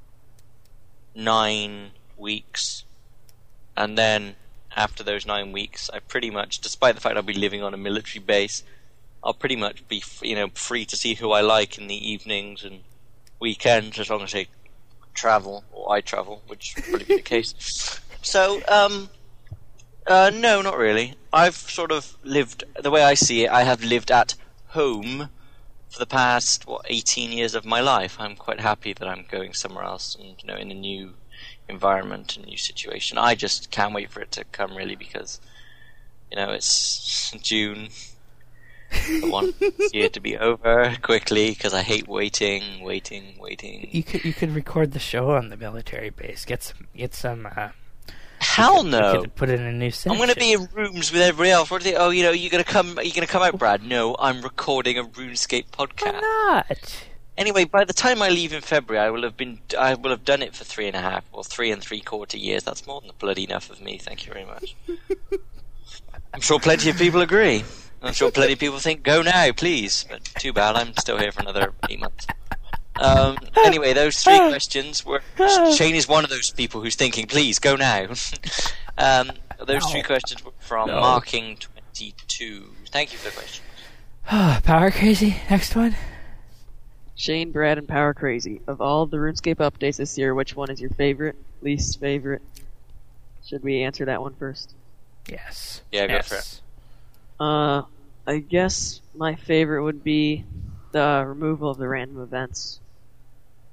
nine weeks, and then after those nine weeks, I pretty much, despite the fact I'll be living on a military base, I'll pretty much be, you know, free to see who I like in the evenings and weekends, as long as they travel, or I travel, which would probably be the case. So, um, uh, no, not really. I've sort of lived, the way I see it, I have lived at home for the past, what, eighteen years of my life. I'm quite happy that I'm going somewhere else and, you know, in a new environment, a new situation. I just can't wait for it to come, really, because, you know, it's June. I want this year to be over quickly because I hate waiting, waiting, waiting. you could you could record the show on the military base. Get some get some. Uh, Hell you no! could put it in a new section. I'm going to be in rooms with everybody else. What do they? Oh, you know, you're going to come. Are you going to come out, Brad? No, I'm recording a RuneScape podcast. Why not? Anyway, by the time I leave in February, I will have been. I will have done it for three and a half or three and three quarter years. That's more than bloody enough of me. Thank you very much. I'm sure plenty of people agree. I'm sure plenty of people think, go now, please. But too bad, I'm still here for another eight months. Um, anyway, those three questions were... Shane is one of those people who's thinking, please, go now. um, those No. three questions were from No. Marking twenty-two. Thank you for the question. Power crazy. Next one. Shane, Brad, and Power Crazy. Of all the RuneScape updates this year, which one is your favorite, least favorite? Should we answer that one first? Yes. Yeah, go yes. for it. Uh, I guess my favorite would be the removal of the random events.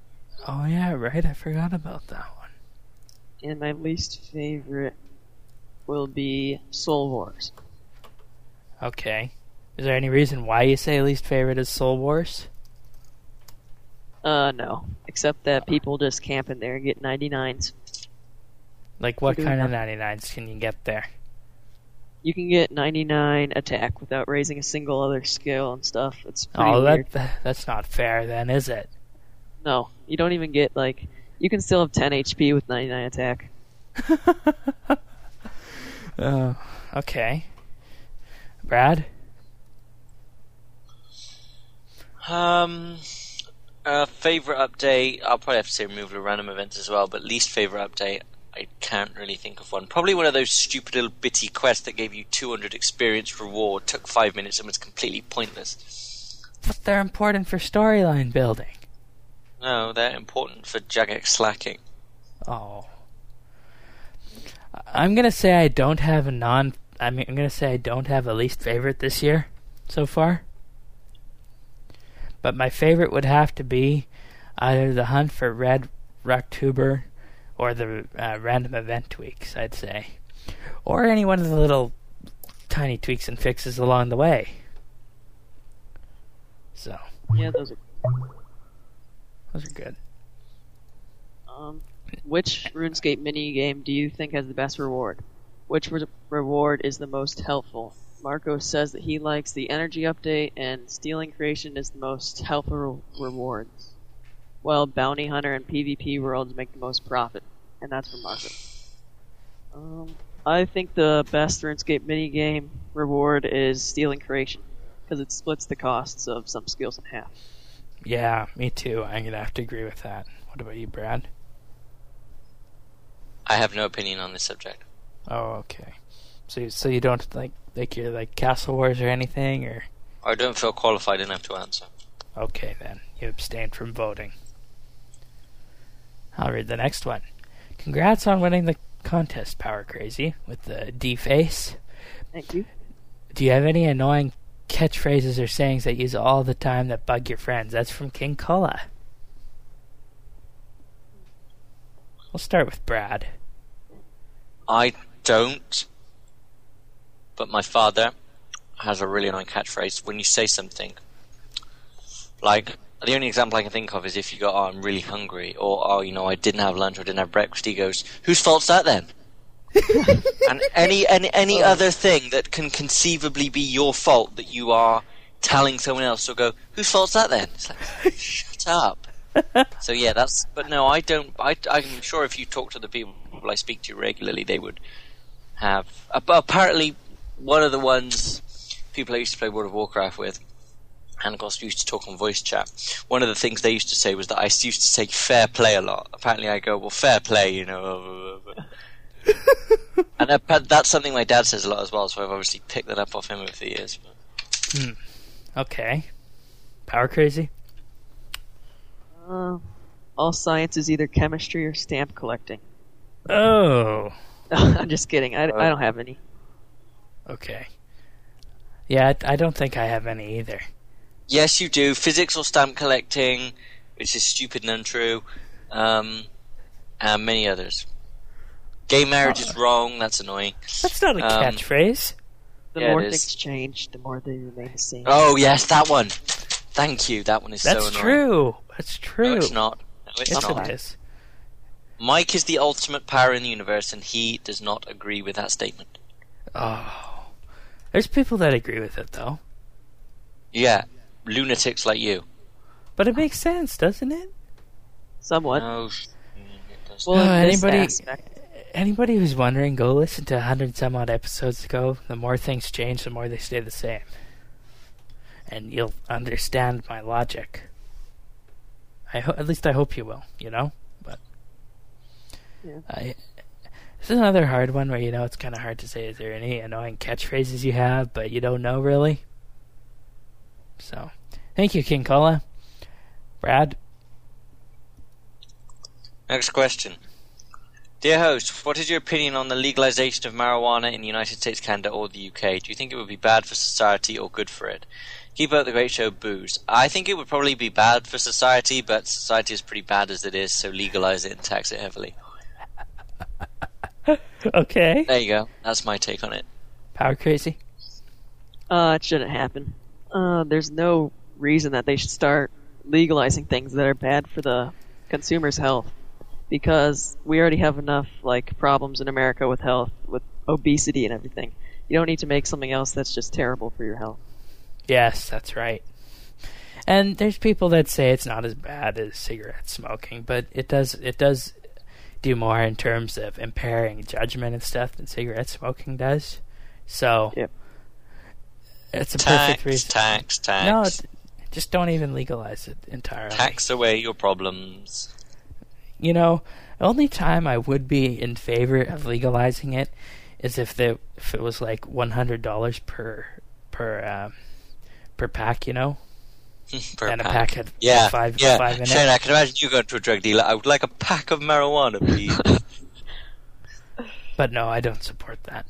Oh yeah, right. I forgot about that one. And my least favorite will be Soul Wars. Okay. Is there any reason why you say least favorite is Soul Wars? Uh, no. Except that people just camp in there and get ninety-nines. Like, what Doing kind of nothing. ninety-nines can you get there? You can get ninety-nine attack without raising a single other skill and stuff. It's pretty Oh, weird. that, that that's not fair then, is it? No, you don't even get, like... You can still have ten H P with ninety-nine attack. Oh, okay. Brad? Um, uh, favorite update, I'll probably have to say removal of random events as well, but least favorite update, I can't really think of one. Probably one of those stupid little bitty quests that gave you two hundred experience reward, took five minutes and was completely pointless. But they're important for storyline building. No, they're important for Jagex slacking. Oh. I'm gonna say I don't have a non... I mean, I'm gonna say I don't have a least favorite this year, so far. But my favorite would have to be either the hunt for Red Rocktuber or the uh, random event tweaks, I'd say. Or any one of the little tiny tweaks and fixes along the way. So, Yeah, those are... those are good. Um, which RuneScape minigame do you think has the best reward? Which re- reward is the most helpful? Marco says that he likes the energy update and stealing creation is the most helpful re- rewards. While bounty hunter and PvP worlds make the most profit. And that's from Marco. Um, I think the best RuneScape minigame reward is stealing creation. Because it splits the costs of some skills in half. Yeah, me too. I'm gonna have to agree with that. What about you, Brad? I have no opinion on this subject. Oh, okay. So, you, so you don't like like you're like Castle Wars or anything, or I don't feel qualified enough to answer. okay then you abstained from voting. I'll read the next one. Congrats on winning the contest, Power Crazy, with the D face. Thank you. Do you have any annoying catchphrases or sayings that you use all the time that bug your friends? That's from King Cola. We'll start with Brad. I don't, but my father has a really annoying catchphrase. When you say something, like, the only example I can think of is if you go, oh, I'm really hungry, or, oh, you know, I didn't have lunch or didn't have breakfast, he goes, whose fault's that then? And any any, any Oh. other thing that can conceivably be your fault that you are telling someone else, will go, whose fault's that then? It's like, shut up. So yeah, that's, but no, I don't, I, I'm sure if you talk to the people I speak to regularly, they would have, uh, apparently one of the ones people I used to play World of Warcraft with, and of course we used to talk on voice chat, one of the things they used to say was that I used to say fair play a lot. Apparently I go, well, fair play, you know. And that, that's something my dad says a lot as well, so I've obviously picked that up off him over the years. Hmm. Okay. Power Crazy? Uh, all science is either chemistry or stamp collecting. Oh. I'm just kidding. I, I don't have any. Okay. Yeah, I, I don't think I have any either. Yes, you do. Physics or stamp collecting, which is stupid and untrue, um, and many others. Gay marriage is wrong. That's annoying. That's not a Um, catchphrase. The Yeah, more it is. things change, the more they remain the same. Oh yes, that one. Thank you. That one is That's so annoying. true. That's true. No, it's not. No, it's Yes, not. it is. Mike is the ultimate power in the universe, and he does not agree with that statement. Oh. There's people that agree with it, though. Yeah, lunatics like you. But it makes sense, doesn't it? Somewhat. No, sh- mm, it doesn't. Well, in Uh, this anybody- aspect, Anybody who's wondering, go listen to a hundred some odd episodes ago. The more things change, the more they stay the same. And you'll understand my logic. I ho- at least I hope you will, you know? But Yeah. I, this is another hard one where, you know, it's kind of hard to say, is there any annoying catchphrases you have, but you don't know really? So, thank you, King Cola. Brad? Next question. Dear host, what is your opinion on the legalization of marijuana in the United States, Canada, or the U K? Do you think it would be bad for society or good for it? Keep up the great show, booze. I think it would probably be bad for society, but society is pretty bad as it is, so legalize it and tax it heavily. Okay. There you go. That's my take on it. Power crazy? Uh, it shouldn't happen. Uh, there's no reason that they should start legalizing things that are bad for the consumer's health, because we already have enough like problems in America with health, with obesity and everything. You don't need to make something else that's just terrible for your health. Yes, that's right. And there's people that say it's not as bad as cigarette smoking, but it does it does do more in terms of impairing judgment and stuff than cigarette smoking does. So Yep. it's a Tax, perfect reason. tax, tax. No, it, just don't even legalize it entirely. Tax away your problems. You know, the only time I would be in favor of legalizing it is if the if it was like one hundred dollars per per uh, per pack, you know, Per and pack. a pack had Yeah, five yeah. five in Shane, it. I can imagine you going to a drug dealer. I would like a pack of marijuana, please. But no, I don't support that.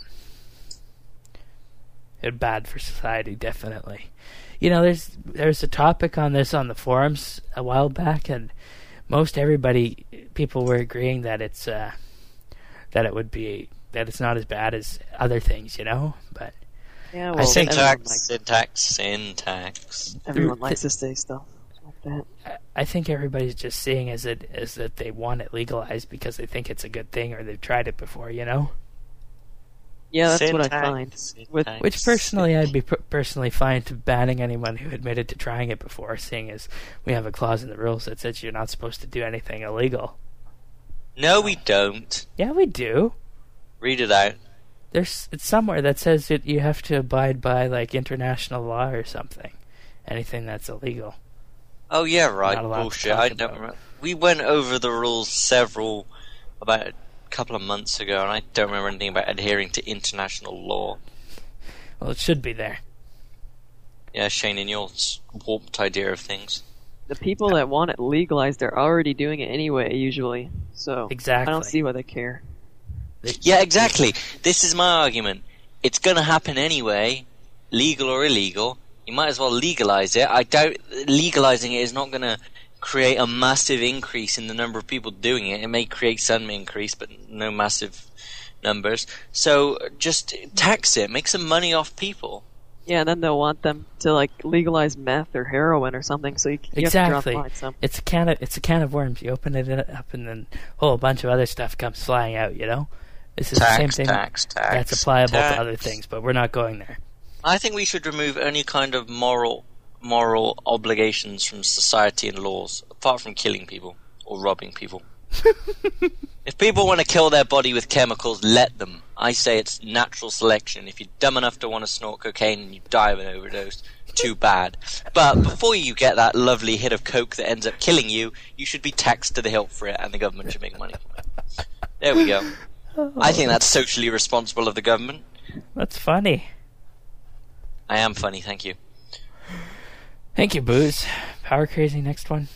It's bad for society, definitely. You know, there's there's a topic on this on the forums a while back, and most everybody, people were agreeing that it's uh, that it would be that it's not as bad as other things, you know. But Yeah, I well, think- everyone syntax, likes, syntax, syntax. everyone the- likes to say stuff like that. I- I think everybody's just seeing as it as that they want it legalized because they think it's a good thing or they've tried it before, you know. Yeah, that's syntax, what I find. syntax. With Which personally, I'd be per- personally fine to banning anyone who admitted to trying it before, seeing as we have a clause in the rules that says you're not supposed to do anything illegal. No, we don't. Yeah, we do. Read it out. There's it's somewhere that says that you have to abide by like international law or something. Anything that's illegal. Oh yeah, right. Not allowed to Bullshit. talk I about don't it. remember. We went over the rules several about a couple of months ago, and I don't remember anything about adhering to international law. Well, it should be there. Yeah, Shane, in your s- warped idea of things. the people that want it legalized, they're already doing it anyway, usually. So Exactly. I don't see why they care. Yeah, exactly. This is my argument. It's going to happen anyway, legal or illegal. You might as well legalize it. I doubt legalizing it is not going to create a massive increase in the number of people doing it. It may create some increase, but no massive numbers. So just tax it. Make some money off people. Yeah, and then they'll want them to like legalize meth or heroin or something. So you, you Exactly. have to draw the line. So It's a can of it's a can of worms. You open it up, and then a whole bunch of other stuff comes flying out. You know, this is Tax, the same thing tax, tax. that's applicable tax. to other things, but we're not going there. I think we should remove any kind of moral moral obligations from society and laws, apart from killing people or robbing people. If people want to kill their body with chemicals, let them. I say it's natural selection. If you're dumb enough to want to snort cocaine and you die of an overdose, too bad. But before you get that lovely hit of coke that ends up killing you, you should be taxed to the hilt for it, and the government should make money from it. There we go. I think that's socially responsible of the government. That's funny. I am funny, thank you. Thank you, Booze. Power Crazy, next one.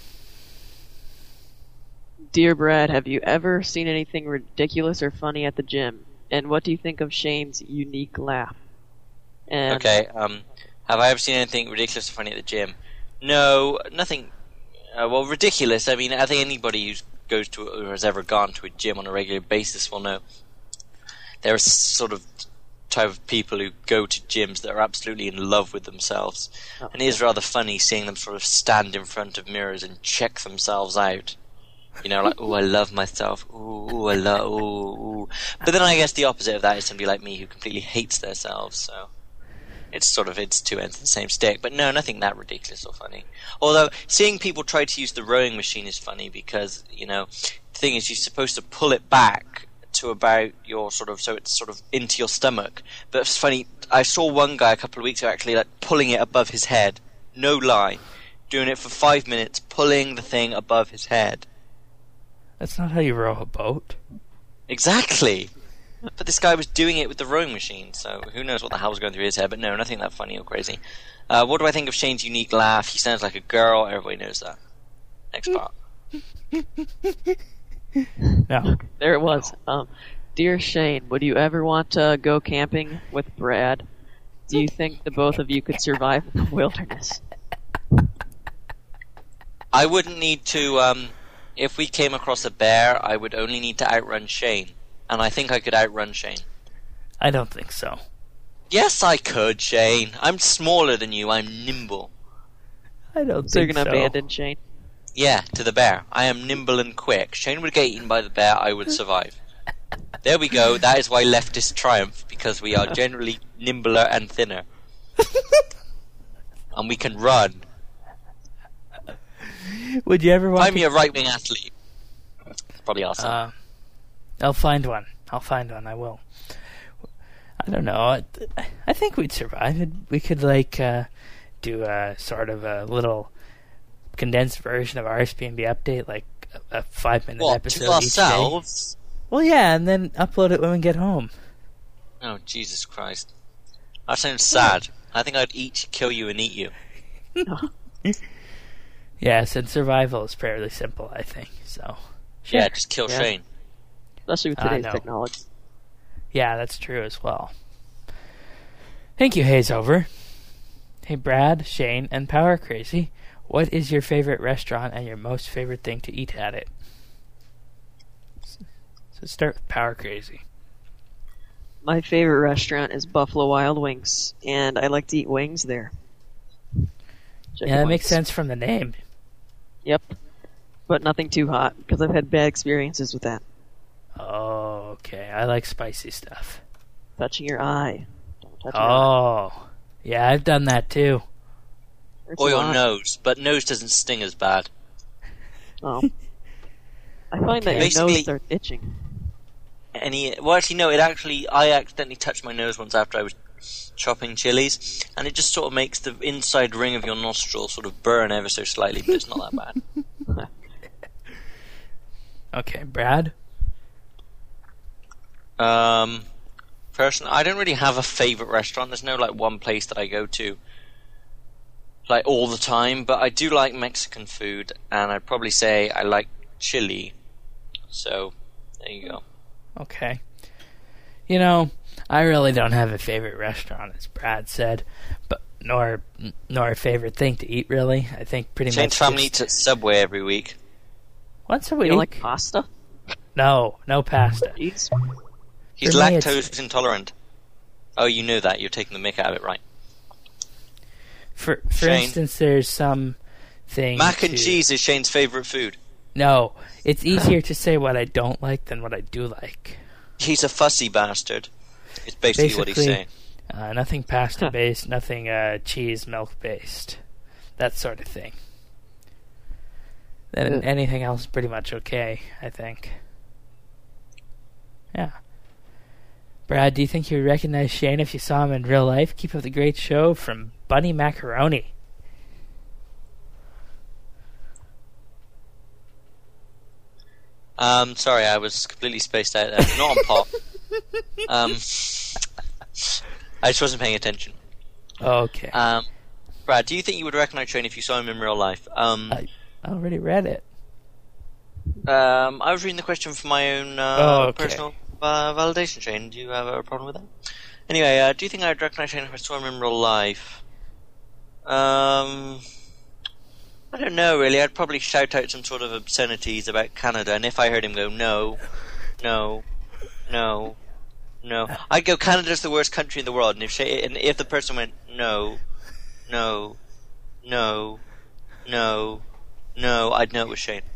Dear Brad, have you ever seen anything ridiculous or funny at the gym? And what do you think of Shane's unique laugh? And Okay, um, have I ever seen anything ridiculous or funny at the gym? No, nothing. Uh, well, ridiculous. I mean, I think anybody who goes to or has ever gone to a gym on a regular basis will know there are sort of type of people who go to gyms that are absolutely in love with themselves, Oh. and it is rather funny seeing them sort of stand in front of mirrors and check themselves out. You know, like, oh, I love myself. Ooh, ooh I love. Ooh, ooh. But then I guess the opposite of that is somebody like me who completely hates themselves. So it's sort of it's two ends of the same stick. But no, nothing that ridiculous or funny. Although seeing people try to use the rowing machine is funny because you know the thing is you're supposed to pull it back to about your sort of so it's sort of into your stomach. But it's funny. I saw one guy a couple of weeks ago actually like pulling it above his head. No lie, doing it for five minutes, pulling the thing above his head. That's not how you row a boat. Exactly. But this guy was doing it with the rowing machine, so who knows what the hell was going through his head. But no, nothing that funny or crazy. Uh, what do I think of Shane's unique laugh? He sounds like a girl. Everybody knows that. Next part. No. there it was. Um, Dear Shane, would you ever want to go camping with Brad? Do you think the both of you could survive in the wilderness? I wouldn't need to, um, if we came across a bear, I would only need to outrun Shane. And I think I could outrun Shane. I don't think so. Yes, I could, Shane. I'm smaller than you. I'm nimble. I don't So you're think gonna so. abandon Shane? Yeah, to the bear. I am nimble and quick. Shane would get eaten by the bear, I would survive. There we go. That is why leftists triumph, because we are generally nimbler and thinner. And we can run. Would you ever want Find to... me a right-wing athlete. Probably awesome. Uh, I'll find one. I'll find one. I will. I don't know. I, I think we'd survive. We could, like, uh, do a sort of a little condensed version of R S P N B Update, like a, a five-minute what, episode to each day. ourselves? Well, yeah, and then upload it when we get home. Oh, Jesus Christ. That sounds sad. I think I'd eat, kill you, and eat you. Yes, and survival is fairly simple, I think. So, sure. Yeah, just kill Yeah. Shane. Especially with I today's know. technology. Yeah, that's true as well. Thank you, Hazeover. Hey, Brad, Shane, and Power Crazy. What is your favorite restaurant and your most favorite thing to eat at it? So start with Power Crazy. My favorite restaurant is Buffalo Wild Wings, and I like to eat wings there. Chicken Yeah, that wings. makes sense from the name. Yep. But nothing too hot, because I've had bad experiences with that. Oh, okay. I like spicy stuff. Touching your eye. Don't touch your eye. Oh, yeah, I've done that too. Hurts Or a your lot. nose, but nose doesn't sting as bad. Oh. I find that your Basically- nose starts itching. Any, well, actually, no, it actually, I accidentally touched my nose once after I was chopping chilies, and it just sort of makes the inside ring of your nostril sort of burn ever so slightly, but it's not that bad. Okay, Brad? Um, personally, I don't really have a favorite restaurant. There's no like one place that I go to like all the time, but I do like Mexican food, and I'd probably say I like chili. So there you go. Okay. You know, I really don't have a favorite restaurant, as Brad said, but nor nor a favorite thing to eat, really. I think pretty Shane's much family just eats at Subway every week. once a You week. don't like pasta? No, no pasta. Jeez. He's For me, lactose it's- intolerant. Oh, you knew that. You're taking the mick out of it, right? For for Shane. instance, there's some thing Mac and to- cheese is Shane's favourite food. No, it's easier to say what I don't like than what I do like. He's a fussy bastard. It's basically, what he's Basically, saying. Uh, nothing pasta based, nothing uh, cheese milk based, that sort of thing. Then Yeah. anything else is pretty much okay, I think. Yeah. Brad, do you think you would recognize Shane if you saw him in real life? Keep up the great show from Bunny Macaroni. Um, sorry, I was completely spaced out there. Not on pop. Um, I just wasn't paying attention. Okay. Um, Brad, do you think you would recognize Shane if you saw him in real life? Um, I I already read it. um, I was reading the question for my own uh, Oh, okay. personal uh, validation, Shane. Do you have a problem with that? Anyway, uh, do you think I would recognize Shane if I saw him in real life? Um, I don't know, really. I'd probably shout out some sort of obscenities about Canada, and if I heard him go, no, no, no, no, I'd go, Canada's the worst country in the world, and if, Shay, and if the person went, no, no, no, no, no, I'd know it was Shane.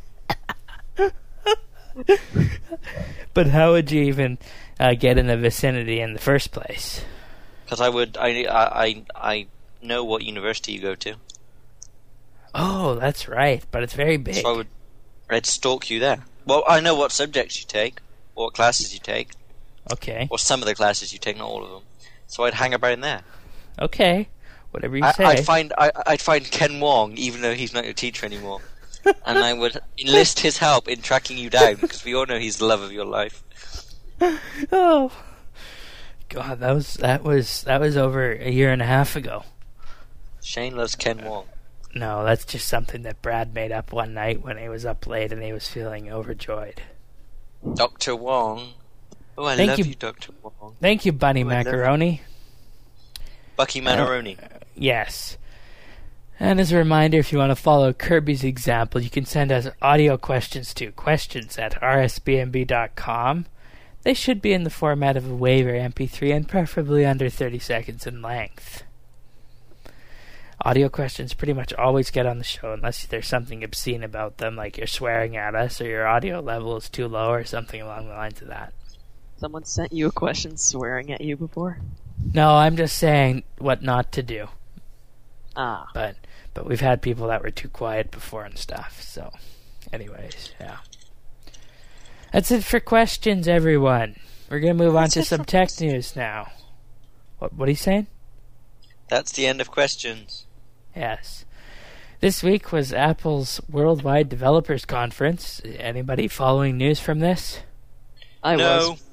But how would you even uh, get in the vicinity in the first place? Because I would, I, I, I, I know what university you go to, Oh, that's right, but it's very big. so I would, I'd stalk you there. Well, I know what subjects you take, what classes you take, Okay, or some of the classes you take, not all of them. So I'd hang about in there. okay, whatever you I, say. I'd find I, I'd find Ken Wong, even though he's not your teacher anymore, and I would enlist his help in tracking you down because we all know he's the love of your life. Oh, God, that was that was that was over a year and a half ago. Shane loves Ken Wong. No, that's just something that Brad made up one night when he was up late and he was feeling overjoyed. Doctor Wong. Oh, I Thank love you. you, Doctor Wong. Thank you, Bunny Oh, I love Macaroni. Bucky Manaroni. Uh, yes. And as a reminder, if you want to follow Kirby's example, you can send us audio questions to questions at r s b m b dot com. They should be in the format of a WAV or M P three and preferably under thirty seconds in length. Audio questions pretty much always get on the show unless there's something obscene about them, like you're swearing at us or your audio level is too low or something along the lines of that. Someone sent you a question swearing at you before? No, I'm just saying what not to do. Ah. But but we've had people that were too quiet before and stuff. So, anyways, yeah. That's it for questions, everyone. We're going to move on to some tech news now. What what are you saying? That's the end of questions. Yes. This week was Apple's Worldwide Developers Conference. Anybody following news from this? I no. was.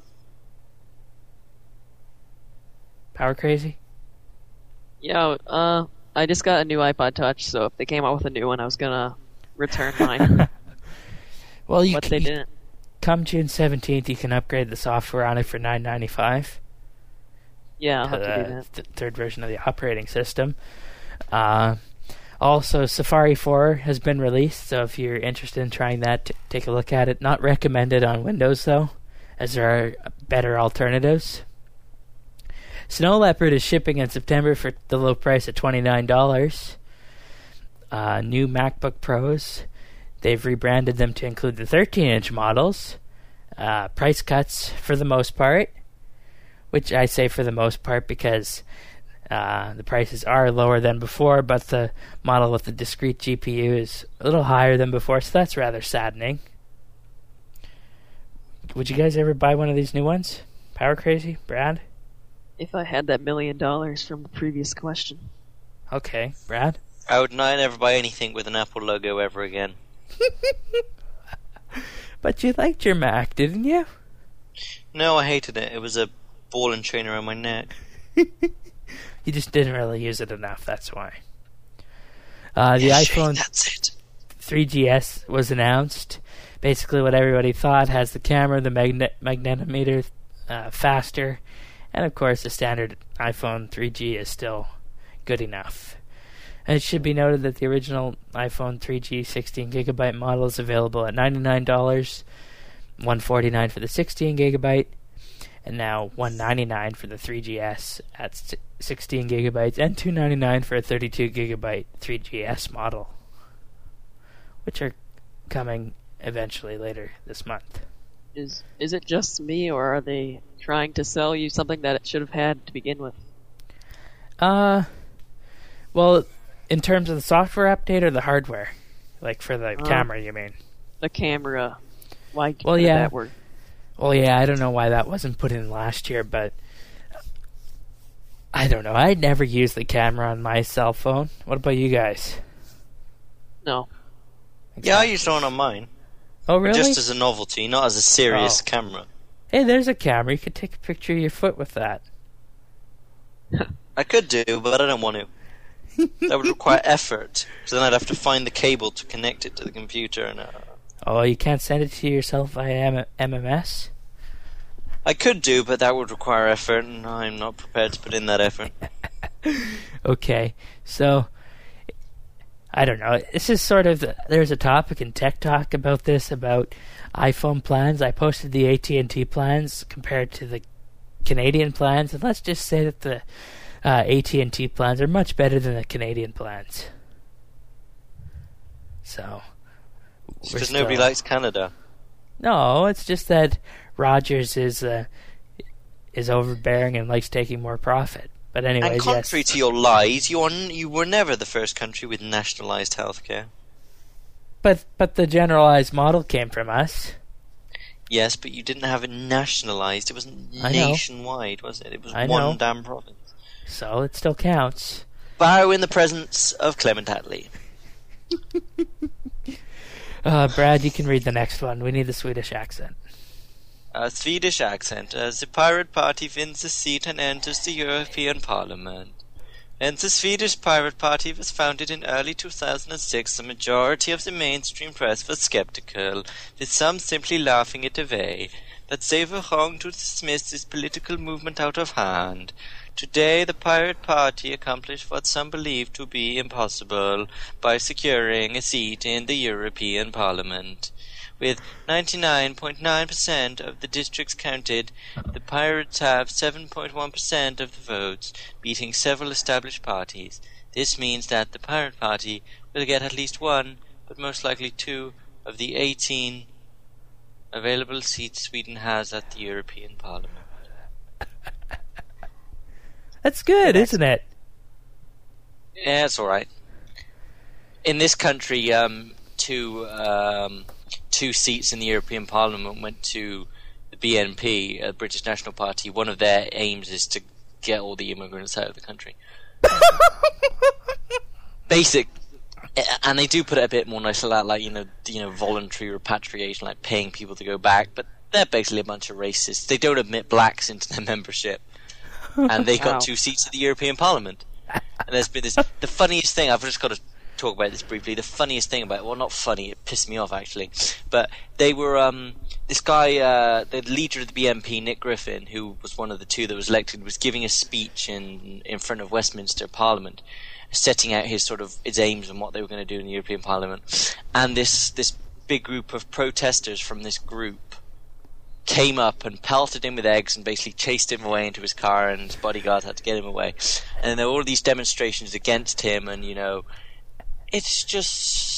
Power crazy? Yeah, uh, I just got a new iPod Touch, so if they came out with a new one, I was gonna return mine. Well, you but c- they didn't. Come June seventeenth, you can upgrade the software on it for nine ninety-five. Yeah, I'll to have to do the that. th- third version of the operating system. Uh, also, Safari four has been released, so if you're interested in trying that, t- take a look at it. Not recommended on Windows, though, as there are better alternatives. Snow Leopard is shipping in September for the low price of twenty-nine dollars. Uh, new MacBook Pros, they've rebranded them to include the thirteen-inch models. Uh, price cuts for the most part, which I say for the most part because uh, the prices are lower than before, but the model with the discrete G P U is a little higher than before, so that's rather saddening. Would you guys ever buy one of these new ones? Power crazy? Brad? If I had that million dollars from the previous question. Okay. Brad? I would not ever buy anything with an Apple logo ever again. But you liked your Mac, didn't you? No, I hated it. It was a ball and chain around my neck. You just didn't really use it enough, that's why. Uh, the Yeah, iPhone Shane, that's it. three G S was announced. Basically what everybody thought, has the camera, the magne- magnetometer uh, faster, and of course the standard iPhone three G is still good enough. And it should be noted that the original iPhone three G sixteen gigabyte model is available at ninety-nine dollars, one hundred forty-nine dollars for the sixteen gigabyte, and now one hundred ninety-nine dollars for the three G S at sixteen gigabytes, and two hundred ninety-nine dollars for a thirty-two gigabyte three G S model, which are coming eventually later this month. Is is it just me, or are they trying to sell you something that it should have had to begin with? Uh, well, in terms of the software update or the hardware? Like for the Uh, camera, you mean? The camera. Why Well, did yeah. that work? Well, yeah, I don't know why that wasn't put in last year, but I don't know. I never used the camera on my cell phone. What about you guys? No. Yeah, I used one on mine. Oh, really? Just as a novelty, not as a serious Oh. camera. Hey, there's a camera. You could take a picture of your foot with that. I could do, but I don't want to. That would require effort. So then I'd have to find the cable to connect it to the computer. And uh, Oh, you can't send it to yourself via M- MMS? I could do, but that would require effort, and I'm not prepared to put in that effort. Okay, so I don't know. This is sort of the, there's a topic in Tech Talk about this, about iPhone plans. I posted the A T and T plans compared to the Canadian plans, and let's just say that the uh, A T and T plans are much better than the Canadian plans. So we're Because nobody still- likes Canada. No, it's just that Rogers is uh, is overbearing and likes taking more profit. But anyways, And contrary yes. to your lies, you are n- you were never the first country with nationalised healthcare. But but the generalized model came from us. Yes, but you didn't have it nationalised. It was I know. nationwide, wasn't it? It was I one know. damn province. So it still counts. Bow in the presence of Clement Attlee. Uh, Brad, you can read the next one. We need the Swedish accent. A Swedish accent. As the Pirate Party wins a seat and enters the European Parliament. When the Swedish Pirate Party was founded in early two thousand six, the majority of the mainstream press was skeptical, with some simply laughing it away. But they were wrong to dismiss this political movement out of hand. Today, the Pirate Party accomplished what some believe to be impossible by securing a seat in the European Parliament. With ninety-nine point nine percent of the districts counted, the Pirates have seven point one percent of the votes, beating several established parties. This means that the Pirate Party will get at least one, but most likely two, of the eighteen available seats Sweden has at the European Parliament. That's good, isn't it? Yeah, it's alright. In this country, um, two, um, two seats in the European Parliament went to the B N P, uh, British National Party. One of their aims is to get all the immigrants out of the country. Basic, and they do put it a bit more nice like that, like, you know, you know, voluntary repatriation, like paying people to go back, but they're basically a bunch of racists. They don't admit blacks into their membership. And they got Wow. two seats at the European Parliament. And there's been this, the funniest thing, I've just got to talk about this briefly, the funniest thing about it, well, not funny, it pissed me off actually, but they were, um, this guy, uh, the leader of the B N P, Nick Griffin, who was one of the two that was elected, was giving a speech in, in front of Westminster Parliament, setting out his sort of, his aims and what they were going to do in the European Parliament. And this, this big group of protesters from this group came up and pelted him with eggs and basically chased him away into his car, and his bodyguard had to get him away. And there were all these demonstrations against him, and, you know, it's just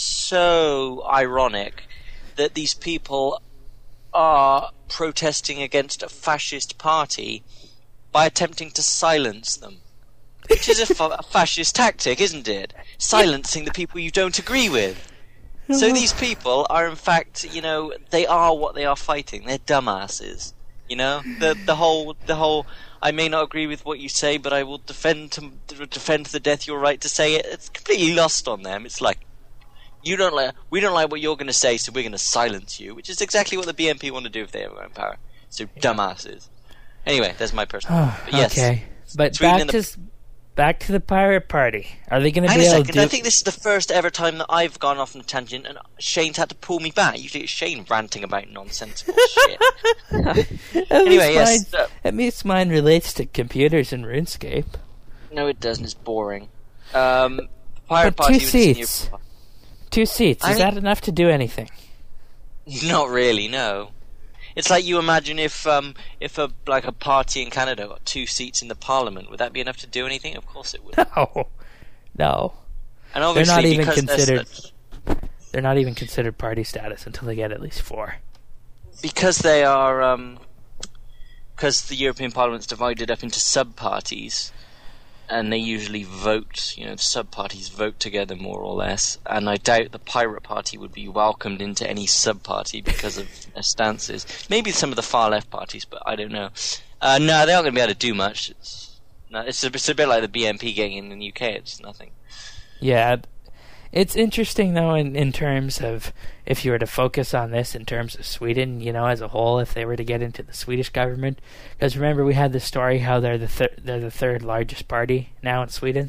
so ironic that these people are protesting against a fascist party by attempting to silence them. Which is a, fa- a fascist tactic, isn't it? Silencing the people you don't agree with. So these people are, in fact, you know, they are what they are fighting. They're dumbasses. You know, the the whole the whole. I may not agree with what you say, but I will defend to, defend to the death your right to say it. It's completely lost on them. It's like, you don't like, we don't like what you're going to say, so we're going to silence you. Which is exactly what the B N P want to do if they have their own power. So dumbasses. Anyway, that's my personal. But yes, okay, but Sweden back and to the- s- back to the Pirate Party. Are they going to Hang be a able second, to I do? think this is the first ever time that I've gone off on a tangent and Shane's had to pull me back. Usually it's Shane ranting about nonsensical shit. At least Anyway, yes, mine- uh, at least mine relates to computers and RuneScape. No, it doesn't. It's boring. Um, Pirate But Party two was in seats. Europe- Two seats. Is I- that enough to do anything? Not really, no. It's like you imagine if um, if a like a party in Canada got two seats in the Parliament. Would that be enough to do anything? Of course it would. No, no. And obviously, not even because considered- such, They're not even considered party status until they get at least four. because they are um, because the European Parliament's divided up into sub-parties, and they usually vote, you know, the sub-parties vote together more or less, and I doubt the Pirate Party would be welcomed into any sub-party because of their stances. Maybe some of the far-left parties, but I don't know. Uh, no, they aren't going to be able to do much. It's, no, it's, a, it's a bit like the B N P getting in the U K, it's nothing. Yeah, it's interesting though in, in terms of if you were to focus on this in terms of Sweden, you know, as a whole, if they were to get into the Swedish government, because remember we had the story how they're the thir- they're the third largest party now in Sweden.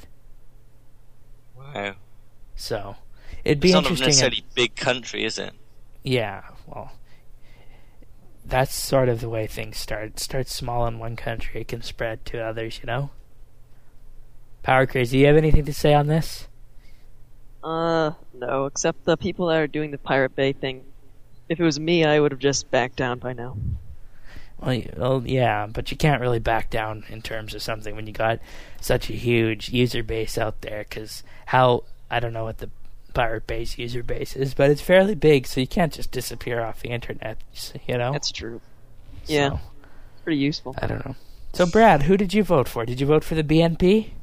Wow. So it'd be It's not a interesting. necessarily big country, is it? Yeah, well, that's sort of the way things start. It starts small in one country, it can spread to others, you know? Power Crazy, you have anything to say on this? Uh, no, except the people that are doing the Pirate Bay thing. If it was me, I would have just backed down by now. Well, y- well, yeah, but you can't really back down in terms of something when you got such a huge user base out there, because how, I don't know what the Pirate Bay's user base is, but it's fairly big, so you can't just disappear off the internet, you know? That's true. So, Yeah. Pretty useful. I don't know. So, Brad, who did you vote for? Did you vote for the B N P?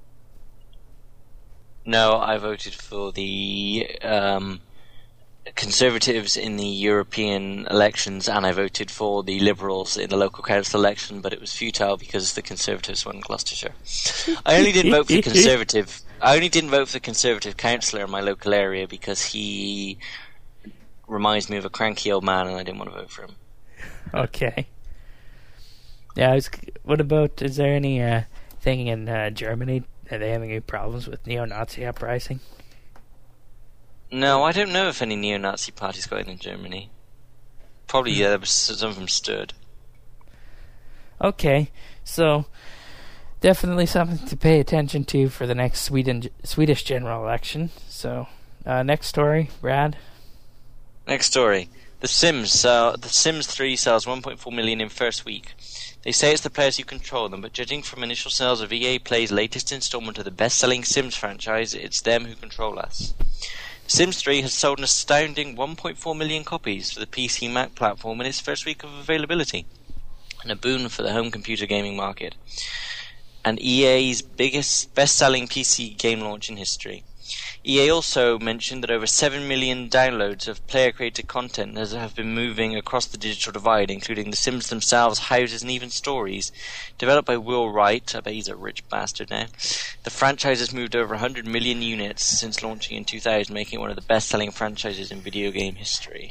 No, I voted for the um, Conservatives in the European elections, and I voted for the Liberals in the local council election, but it was futile because the Conservatives won Gloucestershire. I only didn't vote for the Conservative. I only didn't vote for the Conservative councillor in my local area because he reminds me of a cranky old man, and I didn't want to vote for him. Okay. Yeah, I was, what about, is there any uh, thing in uh, Germany? Are they having any problems with neo-Nazi uprising? No, I don't know if any neo-Nazi parties got in in Germany. Probably, yeah, there was some of them stood. Okay, so definitely something to pay attention to for the next Sweden Swedish general election. So, uh, next story, Brad. Next story. The Sims. Uh, the Sims three sells one point four million in first week. They say it's the players who control them, but judging from initial sales of E A Play's latest installment of the best-selling Sims franchise, it's them who control us. Sims three has sold an astounding one point four million copies for the P C Mac platform in its first week of availability, and a boon for the home computer gaming market, and E A's biggest best-selling P C game launch in history. E A also mentioned that over seven million downloads of player-created content has, have been moving across the digital divide, including The Sims themselves, houses, and even stories. Developed by Will Wright, I bet he's a rich bastard now, the franchise has moved over one hundred million units since launching in two thousand, making it one of the best-selling franchises in video game history.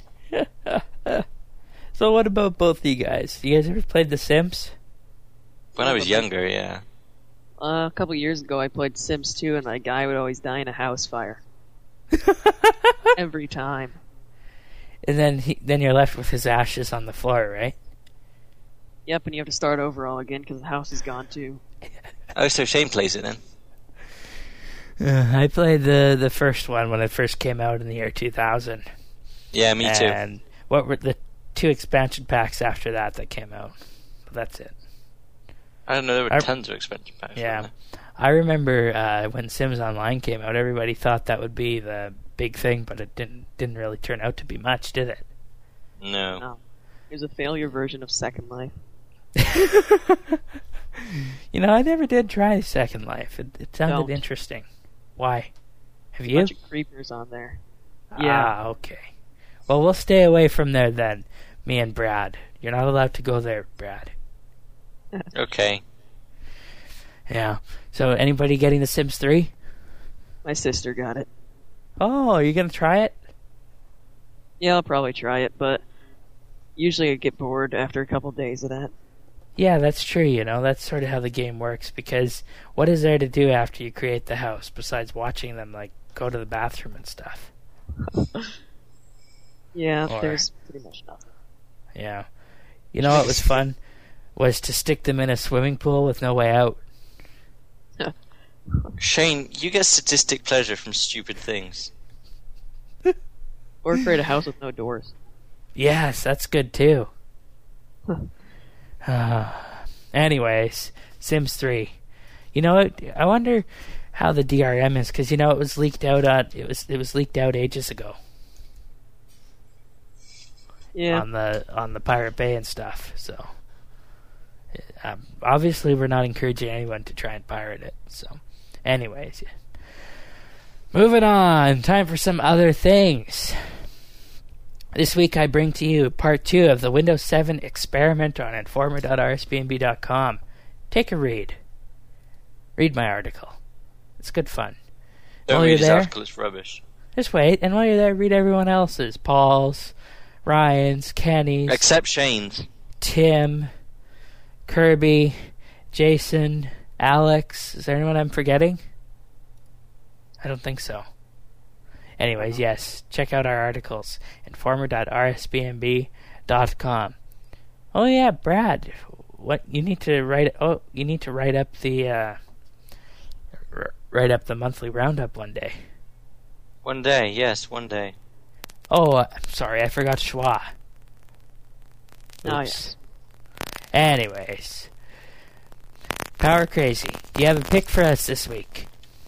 So what about both of you guys? You guys ever played The Sims? When I was younger, yeah. Uh, a couple years ago, I played Sims two, and my guy would always die in a house fire. Every time. And then he, then you're left with his ashes on the floor, right? Yep, and you have to start over all again because the house is gone too. Oh, so Shane plays it then? Uh, I played the the first one when it first came out in the year two thousand. Yeah, me too. And what were the two expansion packs after that that came out? That's it. I don't know, there were I, tons of expansion packs. Yeah. I remember uh, when Sims Online came out, everybody thought that would be the big thing, but it didn't didn't really turn out to be much, did it? No. No. It was a failure version of Second Life. You know, I never did try Second Life. It, it sounded Don't. interesting. Why? Have A you? bunch of creepers on there. Yeah. Ah, okay. Well, we'll stay away from there then, me and Brad. You're not allowed to go there, Brad. Okay. Yeah. So, anybody getting The Sims three? My sister got it. Oh, are you going to try it? Yeah, I'll probably try it, but usually I get bored after a couple days of that. Yeah, that's true, you know. That's sort of how the game works, because what is there to do after you create the house besides watching them, like, go to the bathroom and stuff? Yeah, Or- there's pretty much nothing. Yeah. You know what was fun? Was to stick them in a swimming pool with no way out. Shane, you get sadistic pleasure from stupid things. Or create a house with no doors. Yes, that's good too. uh, anyways, Sims three. You know what? I wonder how the D R M is, because you know it was leaked out. On, it was it was leaked out ages ago Yeah. on the on the Pirate Bay and stuff. So um, obviously, we're not encouraging anyone to try and pirate it. So, anyways, yeah. Moving on. Time for some other things. This week I bring to you part two of the Windows seven experiment on informer dot r s b n b dot com. Take a read. Read my article. It's good fun. Don't While read you're his there, article, it's rubbish. just wait, and while you're there, read everyone else's. Paul's, Ryan's, Kenny's, Except Shane's. Tim, Kirby, Jason, Alex. Is there anyone I'm forgetting? I don't think so. Anyways, yes, check out our articles. informer dot r s b n b dot com. Oh yeah, Brad, what you need to write? Oh, you need to write up the uh, r- write up the monthly roundup one day. One day, yes, one day. Oh, uh, sorry, I forgot Schwa. Oh, Oops. yes. Anyways, Power Crazy, do you have a pick for us this week?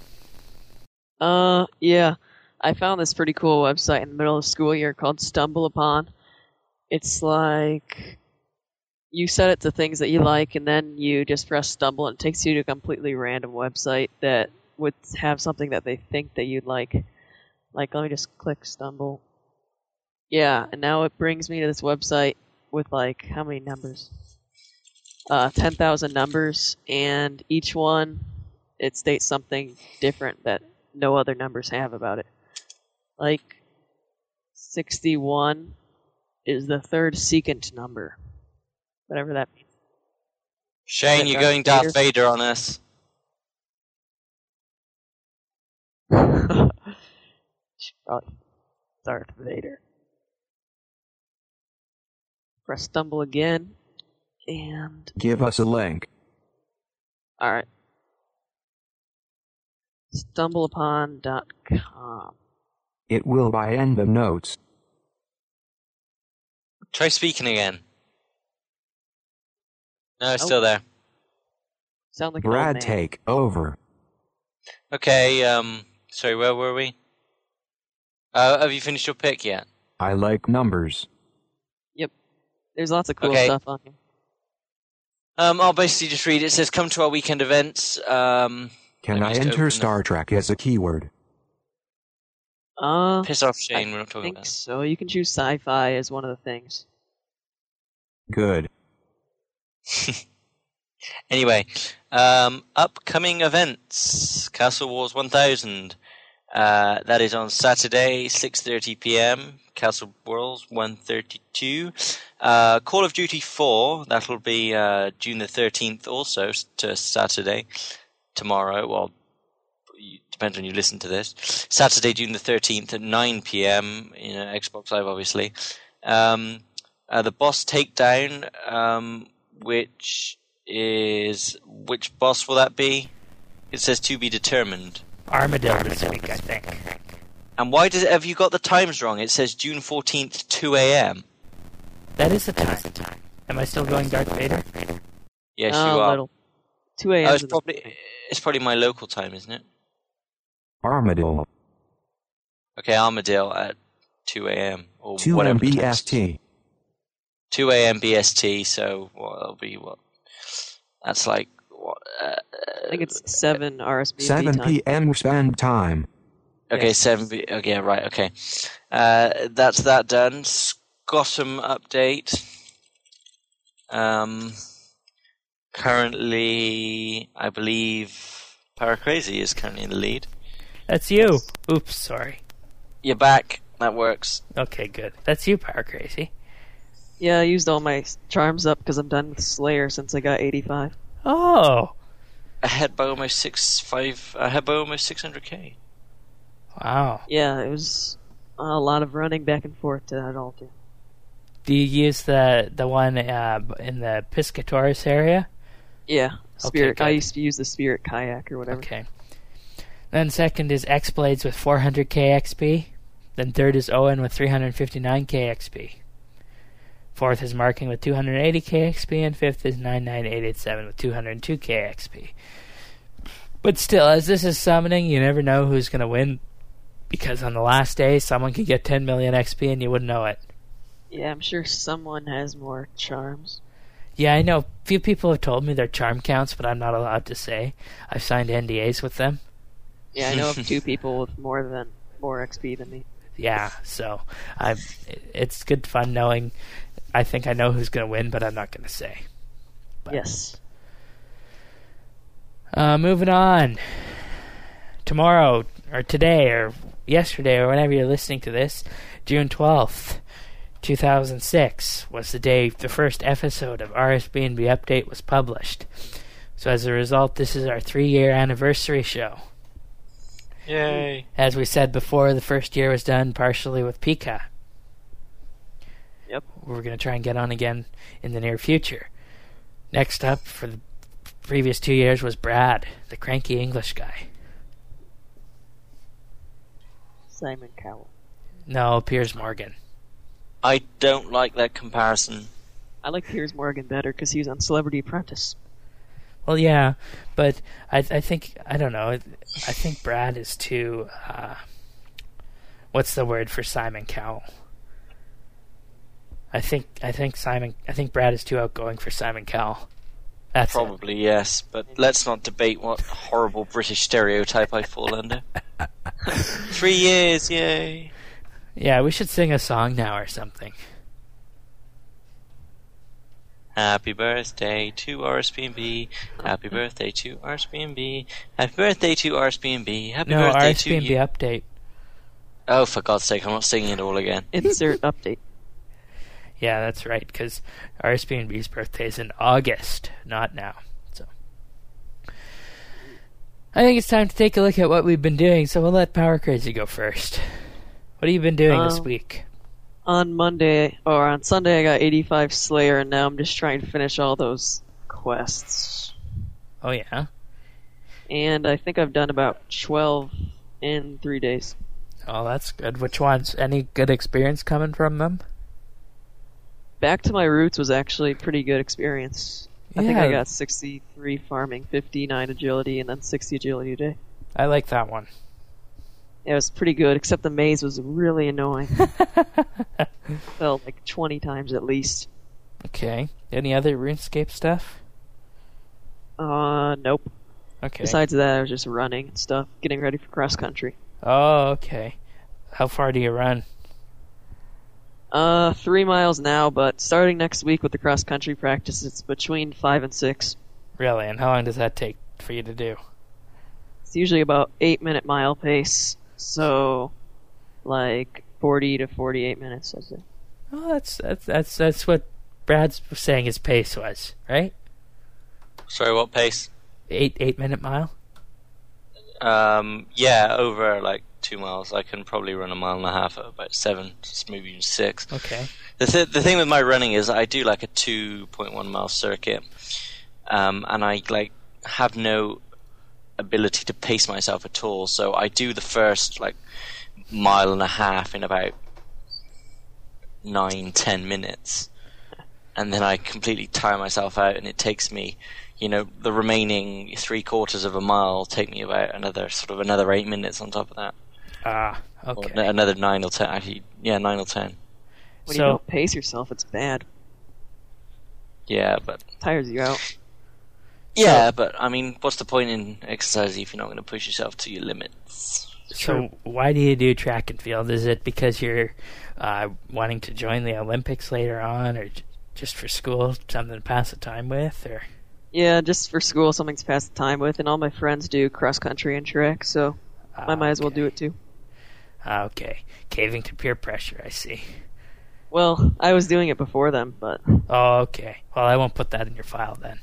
Uh, yeah. I found this pretty cool website in the middle of the school year called Stumble Upon. It's like you set it to things that you like, and then you just press stumble, and it takes you to a completely random website that would have something that they think that you'd like. Like, let me just click stumble. Yeah, and now it brings me to this website with, like, how many numbers? Uh, ten thousand numbers, and each one, it states something different that no other numbers have about it. Like, sixty-one is the third secant number. Whatever that means. Shane, Is that you're Darth going Darth Vader? Vader on us. Should probably Darth Vader. Press stumble again, and Give us a link. Alright. stumbleupon dot com. It will by end the notes. Try speaking again. No, it's Oh. still there. Sound like an old Brad, man. take over. Okay, um, sorry, where were we? Uh, have you finished your pick yet? I like numbers. There's lots of cool Okay. stuff on here. Um, I'll basically just read it. It says, come to our weekend events. Um, Can Let I me just enter open Star Trek as a keyword? Uh, piss off, I Shane, we're not talking think about so. You can choose sci-fi as one of the things. Good. it. Anyway, um, upcoming events. Castle Wars one thousand. Uh, that is on Saturday, six thirty p.m. Castle Wars one thirty-two. Uh, Call of Duty four, that'll be uh, June the thirteenth also, to Saturday, tomorrow, well, depends when you listen to this. Saturday, June the thirteenth at nine p.m. you know, Xbox Live, obviously. Um, uh, the boss takedown, um, which is, which boss will that be? It says to be determined. Armadillo this week, I think. And why does it, have you got the times wrong? It says June fourteenth, two a.m. That is the time. Am I still going Darth Vader? Yes, oh, you are. Little. two a.m. Oh, it's probably it's probably my local time, isn't it? Armadillo. Okay, Armadale at two a.m. or two whatever. M the B time S is. T. two a.m. B S T. So what? That'll be what? That's like what? Uh, I think it's seven R S B seven time. p.m. Spend time. okay, yes. seven. B- okay, right. Okay, uh, that's that done. Gotham update. Um, currently, I believe Paracrazy is currently in the lead. That's you. Oops, sorry. You're back. That works. Okay, good. That's you, Power Crazy. Yeah, I used all my charms up because I'm done with Slayer since I got eighty-five. Oh, Ahead by almost six five. Ahead by almost six hundred k. wow. Yeah, it was a lot of running back and forth to that altar. Do you use the the one uh, in the Piscatoris area? Yeah, Spirit. good. I used to use the Spirit kayak or whatever. Okay. Then second is X-Blades with four hundred k X P. Then third is Owen with three hundred fifty-nine k X P. Fourth is Marking with two hundred eighty k X P. And fifth is nine nine eight eight seven with two hundred two k X P. But still, as this is summoning, you never know who's going to win. Because on the last day, someone could get ten million X P and you wouldn't know it. Yeah, I'm sure someone has more charms. Yeah, I know. Few people have told me their charm counts, but I'm not allowed to say. I've signed N D As with them. Yeah, I know of two people with more than more X P than me. Yeah, so I, it's good fun knowing. I think I know who's going to win, but I'm not going to say. But, Yes. Uh, moving on. Tomorrow, or today, or yesterday, or whenever you're listening to this, June twelfth, two thousand six, was the day the first episode of R S B N B Update was published. So as a result, this is our three-year anniversary show. Yay! As we said before, the first year was done partially with Pika. Yep. We're going to try and get on again in the near future. Next up for the previous two years was Brad, the cranky English guy. Simon Cowell. No, Piers Morgan. I don't like that comparison. I like Piers Morgan better because he was on Celebrity Apprentice. Well, yeah, but I, I think I don't know. I think Brad is too. Uh, what's the word for Simon Cowell? I think I think Simon. I think Brad is too outgoing for Simon Cowell. That's it. Probably yes, but let's not debate what horrible British stereotype I fall under. Three years, yay! Yeah, we should sing a song now or something. Happy birthday to R S B N B. Happy birthday to R S B N B. Happy birthday to R S B N B. Happy No, birthday R S B N to B you. update. Oh, for God's sake, I'm not singing it all again. Insert update. Yeah, that's right, because R S B N B's birthday is in August, not now. So, I think it's time to take a look at what we've been doing, so we'll let Power Crazy go first. What have you been doing this Um, week? On Monday, or on Sunday, I got eighty-five Slayer, and now I'm just trying to finish all those quests. Oh, yeah? And I think I've done about twelve in three days. Oh, that's good. Which ones? Any good experience coming from them? Back to my roots was actually a pretty good experience. I think Yeah. I got sixty-three farming, fifty-nine agility, and then sixty agility a day. I like that one. It was pretty good, except the maze was really annoying. Felt like twenty times at least. Okay. Any other RuneScape stuff? Uh, nope. Okay. Besides that, I was just running and stuff, getting ready for cross country. Oh, okay. How far do you run? Uh, three miles now, but starting next week with the cross country practice, it's between five and six. Really? And how long does that take for you to do? It's usually about eight minute mile pace, so like forty to forty-eight minutes, I'd say. Oh, that's that's that's that's what Brad's saying his pace was, right? Sorry, what pace? Eight eight minute mile. Um, yeah, over like two miles. I can probably run a mile and a half at about seven, maybe even six. Okay. The th- the thing with my running is I do like a two point one mile circuit, um, and I like have no ability to pace myself at all. So I do the first like mile and a half in about nine, ten minutes, and then I completely tire myself out, and it takes me, you know, the remaining three quarters of a mile take me about another sort of another eight minutes on top of that. Ah, Or okay. n- another nine or ten. Actually, yeah, nine or ten. When So- you don't pace yourself, it's bad. Yeah, but Tires you out. yeah, but I mean, what's the point in exercising if you're not going to push yourself to your limits? So why do you do track and field? Is it because you're uh, wanting to join the Olympics later on, or j- just for school, something to pass the time with, or? Yeah, just for school, something to pass the time with, and all my friends do cross country and track, so I might as well do it too. Ah, okay. Caving to peer pressure, I see. Well, I was doing it before them, but Oh, okay. Well, I won't put that in your file then.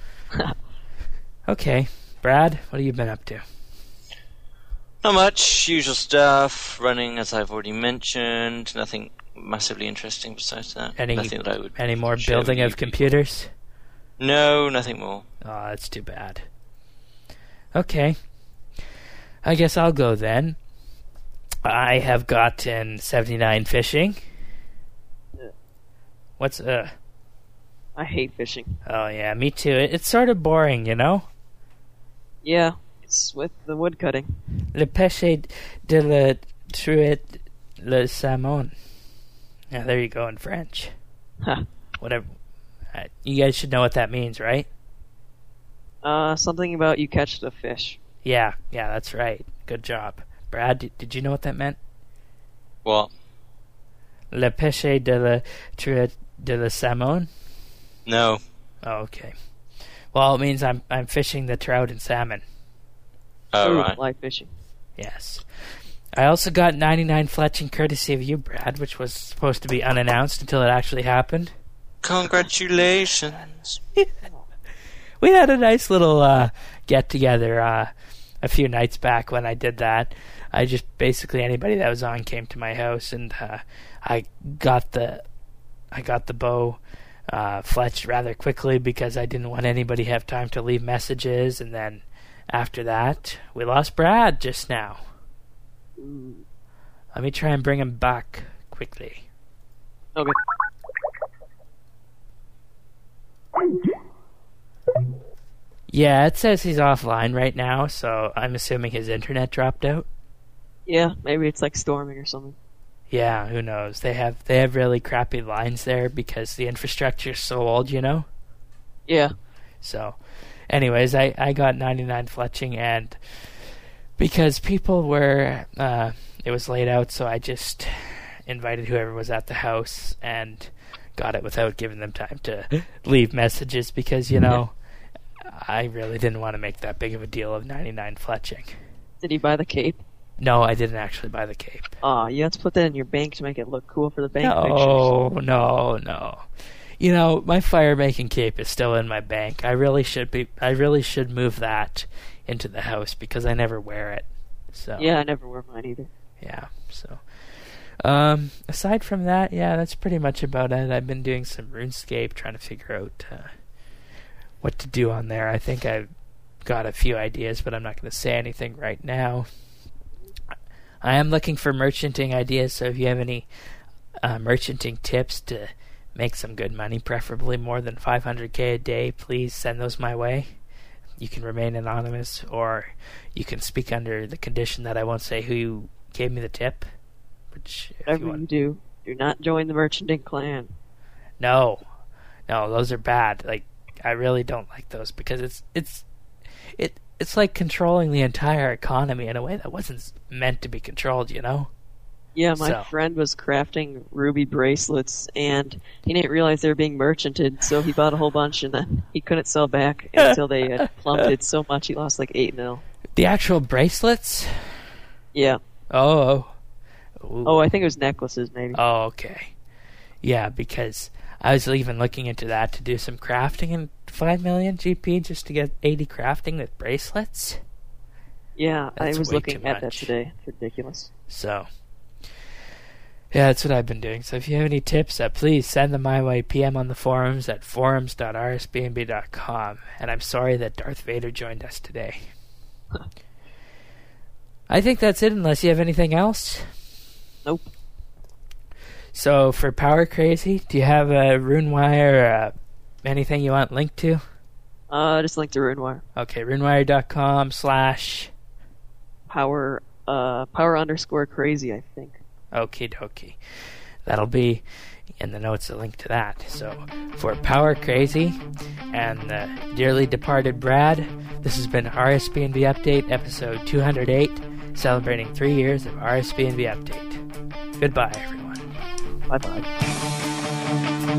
Okay. Brad, what have you been up to? Not much. Usual stuff. Running, as I've already mentioned. Nothing massively interesting besides that. Any nothing that I would any more share with building you of people. computers? No, nothing more. Oh, that's too bad. Okay. I guess I'll go then. I have gotten seventy-nine fishing. Yeah. What's uh? I hate fishing. Oh yeah, me too. It, it's sort of boring, you know. Yeah, it's with the wood cutting. Le pêche de la truite le salmon. Yeah, there you go in French. Huh. Whatever. Uh, you guys should know what that means, right? Uh, something about you catch the fish. Yeah, yeah, that's right. Good job. Brad, did, did you know what that meant? What? Le pêche de la truite de la salmon? No. Oh, okay. Well, it means I'm I'm fishing the trout and salmon. Oh, Ooh, right. live fishing. Yes. I also got ninety-nine fletching courtesy of you, Brad, which was supposed to be unannounced until it actually happened. Congratulations. We had a nice little uh, get-together uh, a few nights back when I did that. I just, basically anybody that was on came to my house, and uh, I got the I got the bow uh, fletched rather quickly because I didn't want anybody to have time to leave messages, and then after that, we lost Brad just now. Ooh. Let me try and bring him back quickly. Okay. Yeah, it says he's offline right now, so I'm assuming his internet dropped out. Yeah, maybe it's like storming or something. Yeah, who knows? They have they have really crappy lines there because the infrastructure's so old, you know? Yeah. So, anyways, I, I got ninety-nine fletching, and because people were, uh, it was laid out, so I just invited whoever was at the house and got it without giving them time to leave messages because, you know, I really didn't want to make that big of a deal of ninety-nine fletching. Did he buy the cape? No, I didn't actually buy the cape. Aw, you have to put that in your bank to make it look cool for the bank No, pictures. no, no. You know, my fire making cape is still in my bank. I really should be. I really should move that into the house because I never wear it. So Yeah, I never wear mine either. yeah. So, um, aside from that, yeah, that's pretty much about it. I've been doing some RuneScape, trying to figure out uh, what to do on there. I think I got a few ideas, but I'm not going to say anything right now. I am looking for merchanting ideas, so if you have any uh, merchanting tips to make some good money, preferably more than five hundred k a day, please send those my way. You can remain anonymous, or you can speak under the condition that I won't say who gave me the tip. Which, if Whatever you you, want. do, do not join the merchanting clan. No, no, those are bad. Like, I really don't like those because it's it's it it's like controlling the entire economy in a way that wasn't meant to be controlled. You know? Yeah, my So. friend was crafting ruby bracelets, and he didn't realize they were being merchanted, so he bought a whole bunch, and then he couldn't sell back until they had plummeted so much he lost like eight mil. The actual bracelets? Yeah. Oh. Ooh. Oh, I think it was necklaces, maybe. Oh, okay. Yeah, because I was even looking into that to do some crafting, and five million G P just to get eighty crafting with bracelets? Yeah, That's I was way looking too at that much. today. It's ridiculous. So, yeah, that's what I've been doing. So if you have any tips, uh, please send them my way. P M on the forums at forums dot r s b n b dot com. And I'm sorry that Darth Vader joined us today. I think that's it, unless you have anything else. Nope. So for Power Crazy, do you have a RuneWire, uh, anything you want linked to? Uh, just link to RuneWire. Okay, runewire dot com slash... Power, uh, power underscore crazy, I think. Okie dokie. That'll be in the notes a link to that. So for Power Crazy and the dearly departed Brad, this has been R S B N B Update episode two hundred eight, celebrating three years of R S B N B Update. Goodbye, everyone. Bye bye.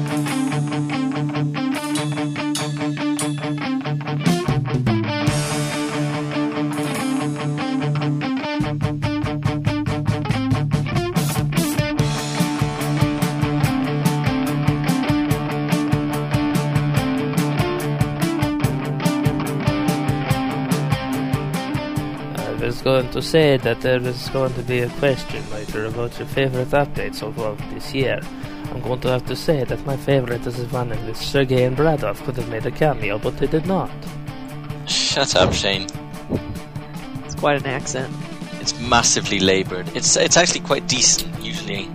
I was going to say that there is going to be a question later about your favorite updates of of this year. I'm going to have to say that my favorite is the one in which Sergey and Bradov could have made a cameo, but they did not. Shut up, Shane. It's quite an accent. It's massively laboured. It's it's actually quite decent, usually.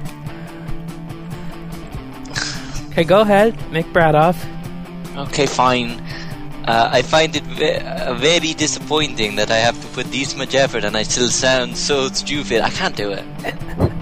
Okay, go ahead, make Bradov. Okay, fine. Uh, I find it ve- uh, very disappointing that I have to put this much effort and I still sound so stupid. I can't do it.